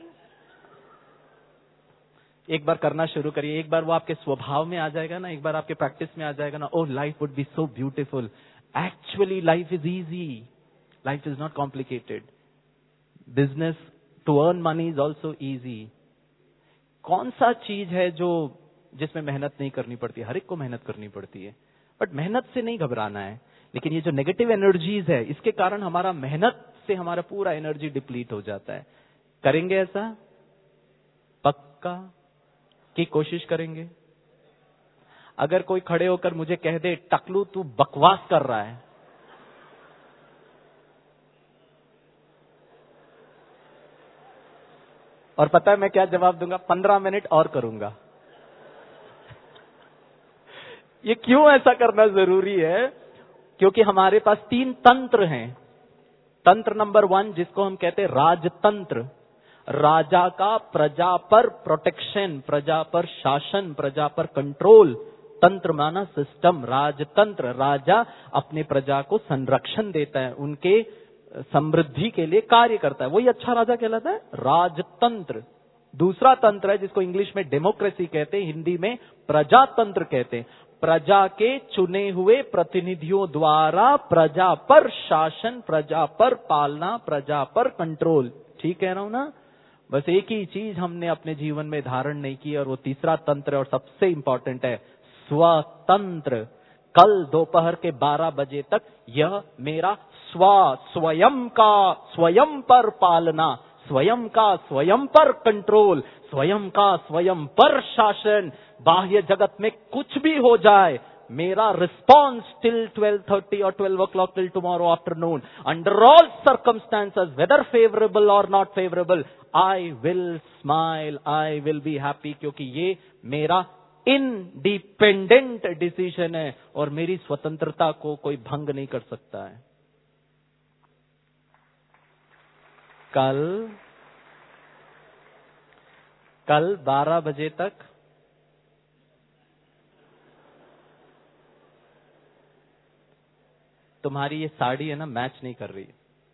एक बार करना शुरू करिए, एक बार वो आपके स्वभाव में आ जाएगा ना, एक बार आपके प्रैक्टिस में आ जाएगा ना। Oh, life would be so beautiful. Actually life is easy, life is not complicated. Business to earn money is also easy. कौन सा चीज है जो जिसमें मेहनत नहीं करनी पड़ती? हर एक को मेहनत करनी पड़ती है, बट मेहनत से नहीं घबराना है। लेकिन ये जो नेगेटिव एनर्जीज है, इसके कारण हमारा मेहनत से हमारा पूरा एनर्जी डिप्लीट हो जाता है। करेंगे ऐसा? पक्का की कोशिश करेंगे? अगर कोई खड़े होकर मुझे कह दे टकलू तू बकवास कर रहा है, और पता है मैं क्या जवाब दूंगा? पंद्रह मिनट और करूंगा। ये क्यों ऐसा करना जरूरी है? क्योंकि हमारे पास तीन तंत्र हैं। तंत्र नंबर वन, जिसको हम कहते हैं राजतंत्र, राजा का प्रजा पर प्रोटेक्शन, प्रजा पर शासन, प्रजा पर कंट्रोल। तंत्र माना सिस्टम, राजतंत्र, राजा अपने प्रजा को संरक्षण देता है, उनके समृद्धि के लिए कार्य करता है, वही अच्छा राजा कहलाता है, राजतंत्र। दूसरा तंत्र है जिसको इंग्लिश में डेमोक्रेसी कहते हैं, हिंदी में प्रजातंत्र कहते हैं। प्रजा के चुने हुए प्रतिनिधियों द्वारा प्रजा पर शासन, प्रजा पर पालना, प्रजा पर कंट्रोल। ठीक कह रहा हूं ना? बस एक ही चीज हमने अपने जीवन में धारण नहीं की, और वो तीसरा तंत्र और सबसे इंपॉर्टेंट है, स्वतंत्र। कल दोपहर के बारह बजे तक यह मेरा स्व, स्वयं का स्वयं पर पालना, स्वयं का स्वयं पर कंट्रोल, स्वयं का स्वयं पर शासन। बाह्य जगत में कुछ भी हो जाए, मेरा रिस्पॉन्स टिल ट्वेल्व थर्टी और twelve o'clock till tomorrow afternoon, under all circumstances, whether favourable और not favourable, I will smile, I will be happy, क्योंकि ये मेरा इंडिपेंडेंट डिसीजन है और मेरी स्वतंत्रता को कोई भंग नहीं कर सकता है। कल कल बारह बजे तक तुम्हारी ये साड़ी है ना, मैच नहीं कर रही।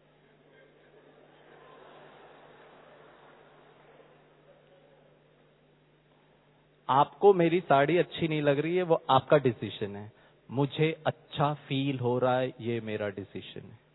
आपको मेरी साड़ी अच्छी नहीं लग रही है, वो आपका डिसीजन है। मुझे अच्छा फील हो रहा है, ये मेरा डिसीजन है।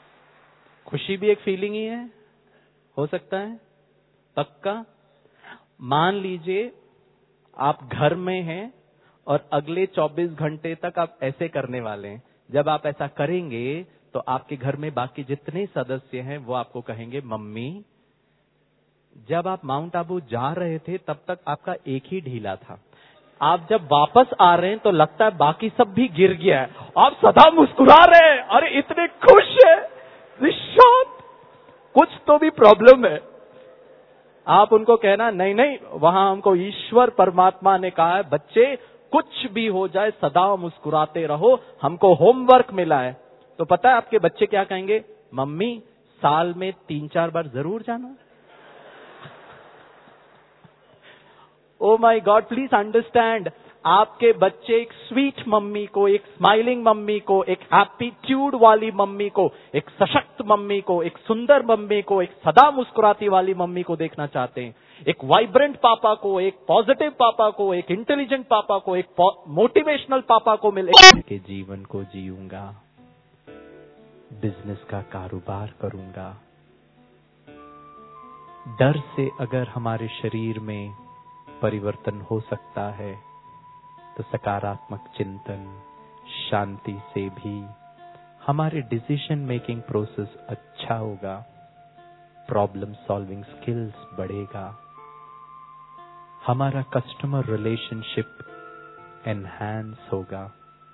खुशी भी एक फीलिंग ही है, हो सकता है? पक्का? मान लीजिए आप घर में हैं और अगले चौबीस घंटे तक आप ऐसे करने वाले हैं। जब आप ऐसा करेंगे तो आपके घर में बाकी जितने सदस्य हैं वो आपको कहेंगे, मम्मी जब आप माउंट आबू जा रहे थे तब तक आपका एक ही ढीला था, आप जब वापस आ रहे हैं तो लगता है बाकी सब भी गिर गया है, आप सदा मुस्कुरा रहे हैं, अरे इतने खुश है, निशांत कुछ तो भी प्रॉब्लम है। आप उनको कहना, नहीं नहीं वहां हमको ईश्वर परमात्मा ने कहा है बच्चे कुछ भी हो जाए सदा मुस्कुराते रहो, हमको होमवर्क मिला है। तो पता है आपके बच्चे क्या कहेंगे, मम्मी साल में तीन चार बार जरूर जाना। Oh my God, please understand, आपके बच्चे एक स्वीट मम्मी को, एक स्माइलिंग मम्मी को, एक हैप्पीट्यूड वाली मम्मी को, एक सशक्त मम्मी को, एक सुंदर मम्मी को, एक सदा मुस्कुराती वाली मम्मी को देखना चाहते हैं। एक वाइब्रेंट पापा को, एक पॉजिटिव पापा को, एक इंटेलिजेंट पापा को, एक मोटिवेशनल पापा को मिले। के जीवन को जीऊंगा, बिजनेस का कारोबार करूंगा। डर से अगर हमारे शरीर में परिवर्तन हो सकता है तो सकारात्मक चिंतन, शांति से भी हमारे डिसीजन मेकिंग प्रोसेस अच्छा होगा, प्रॉब्लम सॉल्विंग स्किल्स बढ़ेगा, हमारा कस्टमर रिलेशनशिप एनहांस होगा,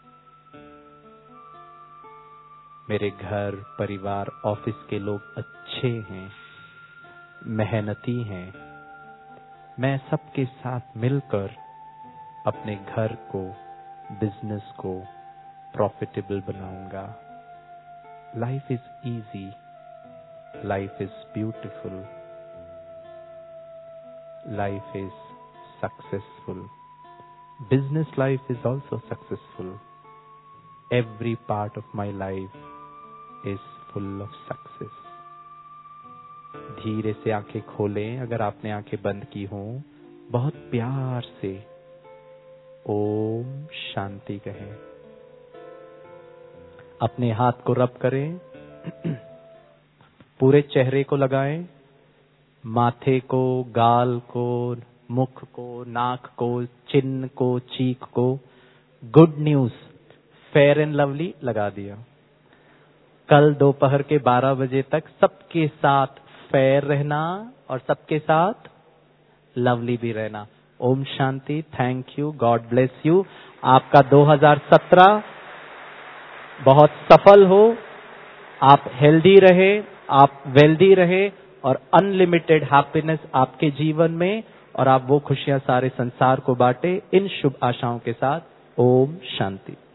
मेरे घर परिवार ऑफिस के लोग अच्छे हैं, मेहनती हैं, मैं सबके साथ मिलकर अपने घर को, बिजनेस को प्रॉफिटेबल बनाऊंगा। Life is easy, life is beautiful, life is successful, business life is also successful, every part of my life is full of success. धीरे से आंखें खोलें, अगर आपने आंखें बंद की हों, बहुत प्यार से ओम शांति कहें। अपने हाथ को रब करें, पूरे चेहरे को लगाएं, माथे को, गाल को, मुख को, नाक को, चिन्ह को, चीक को। Good news, Fair and Lovely लगा दिया। कल दोपहर के बारह बजे तक सबके साथ फेयर रहना और सबके साथ लवली भी रहना। ओम शांति, thank you, God bless you. आपका दो हज़ार सत्रह बहुत सफल हो, आप हेल्दी रहे, आप वेल्दी रहे और अनलिमिटेड हैप्पीनेस आपके जीवन में, और आप वो खुशियां सारे संसार को बांटे। इन शुभ आशाओं के साथ ओम शांति।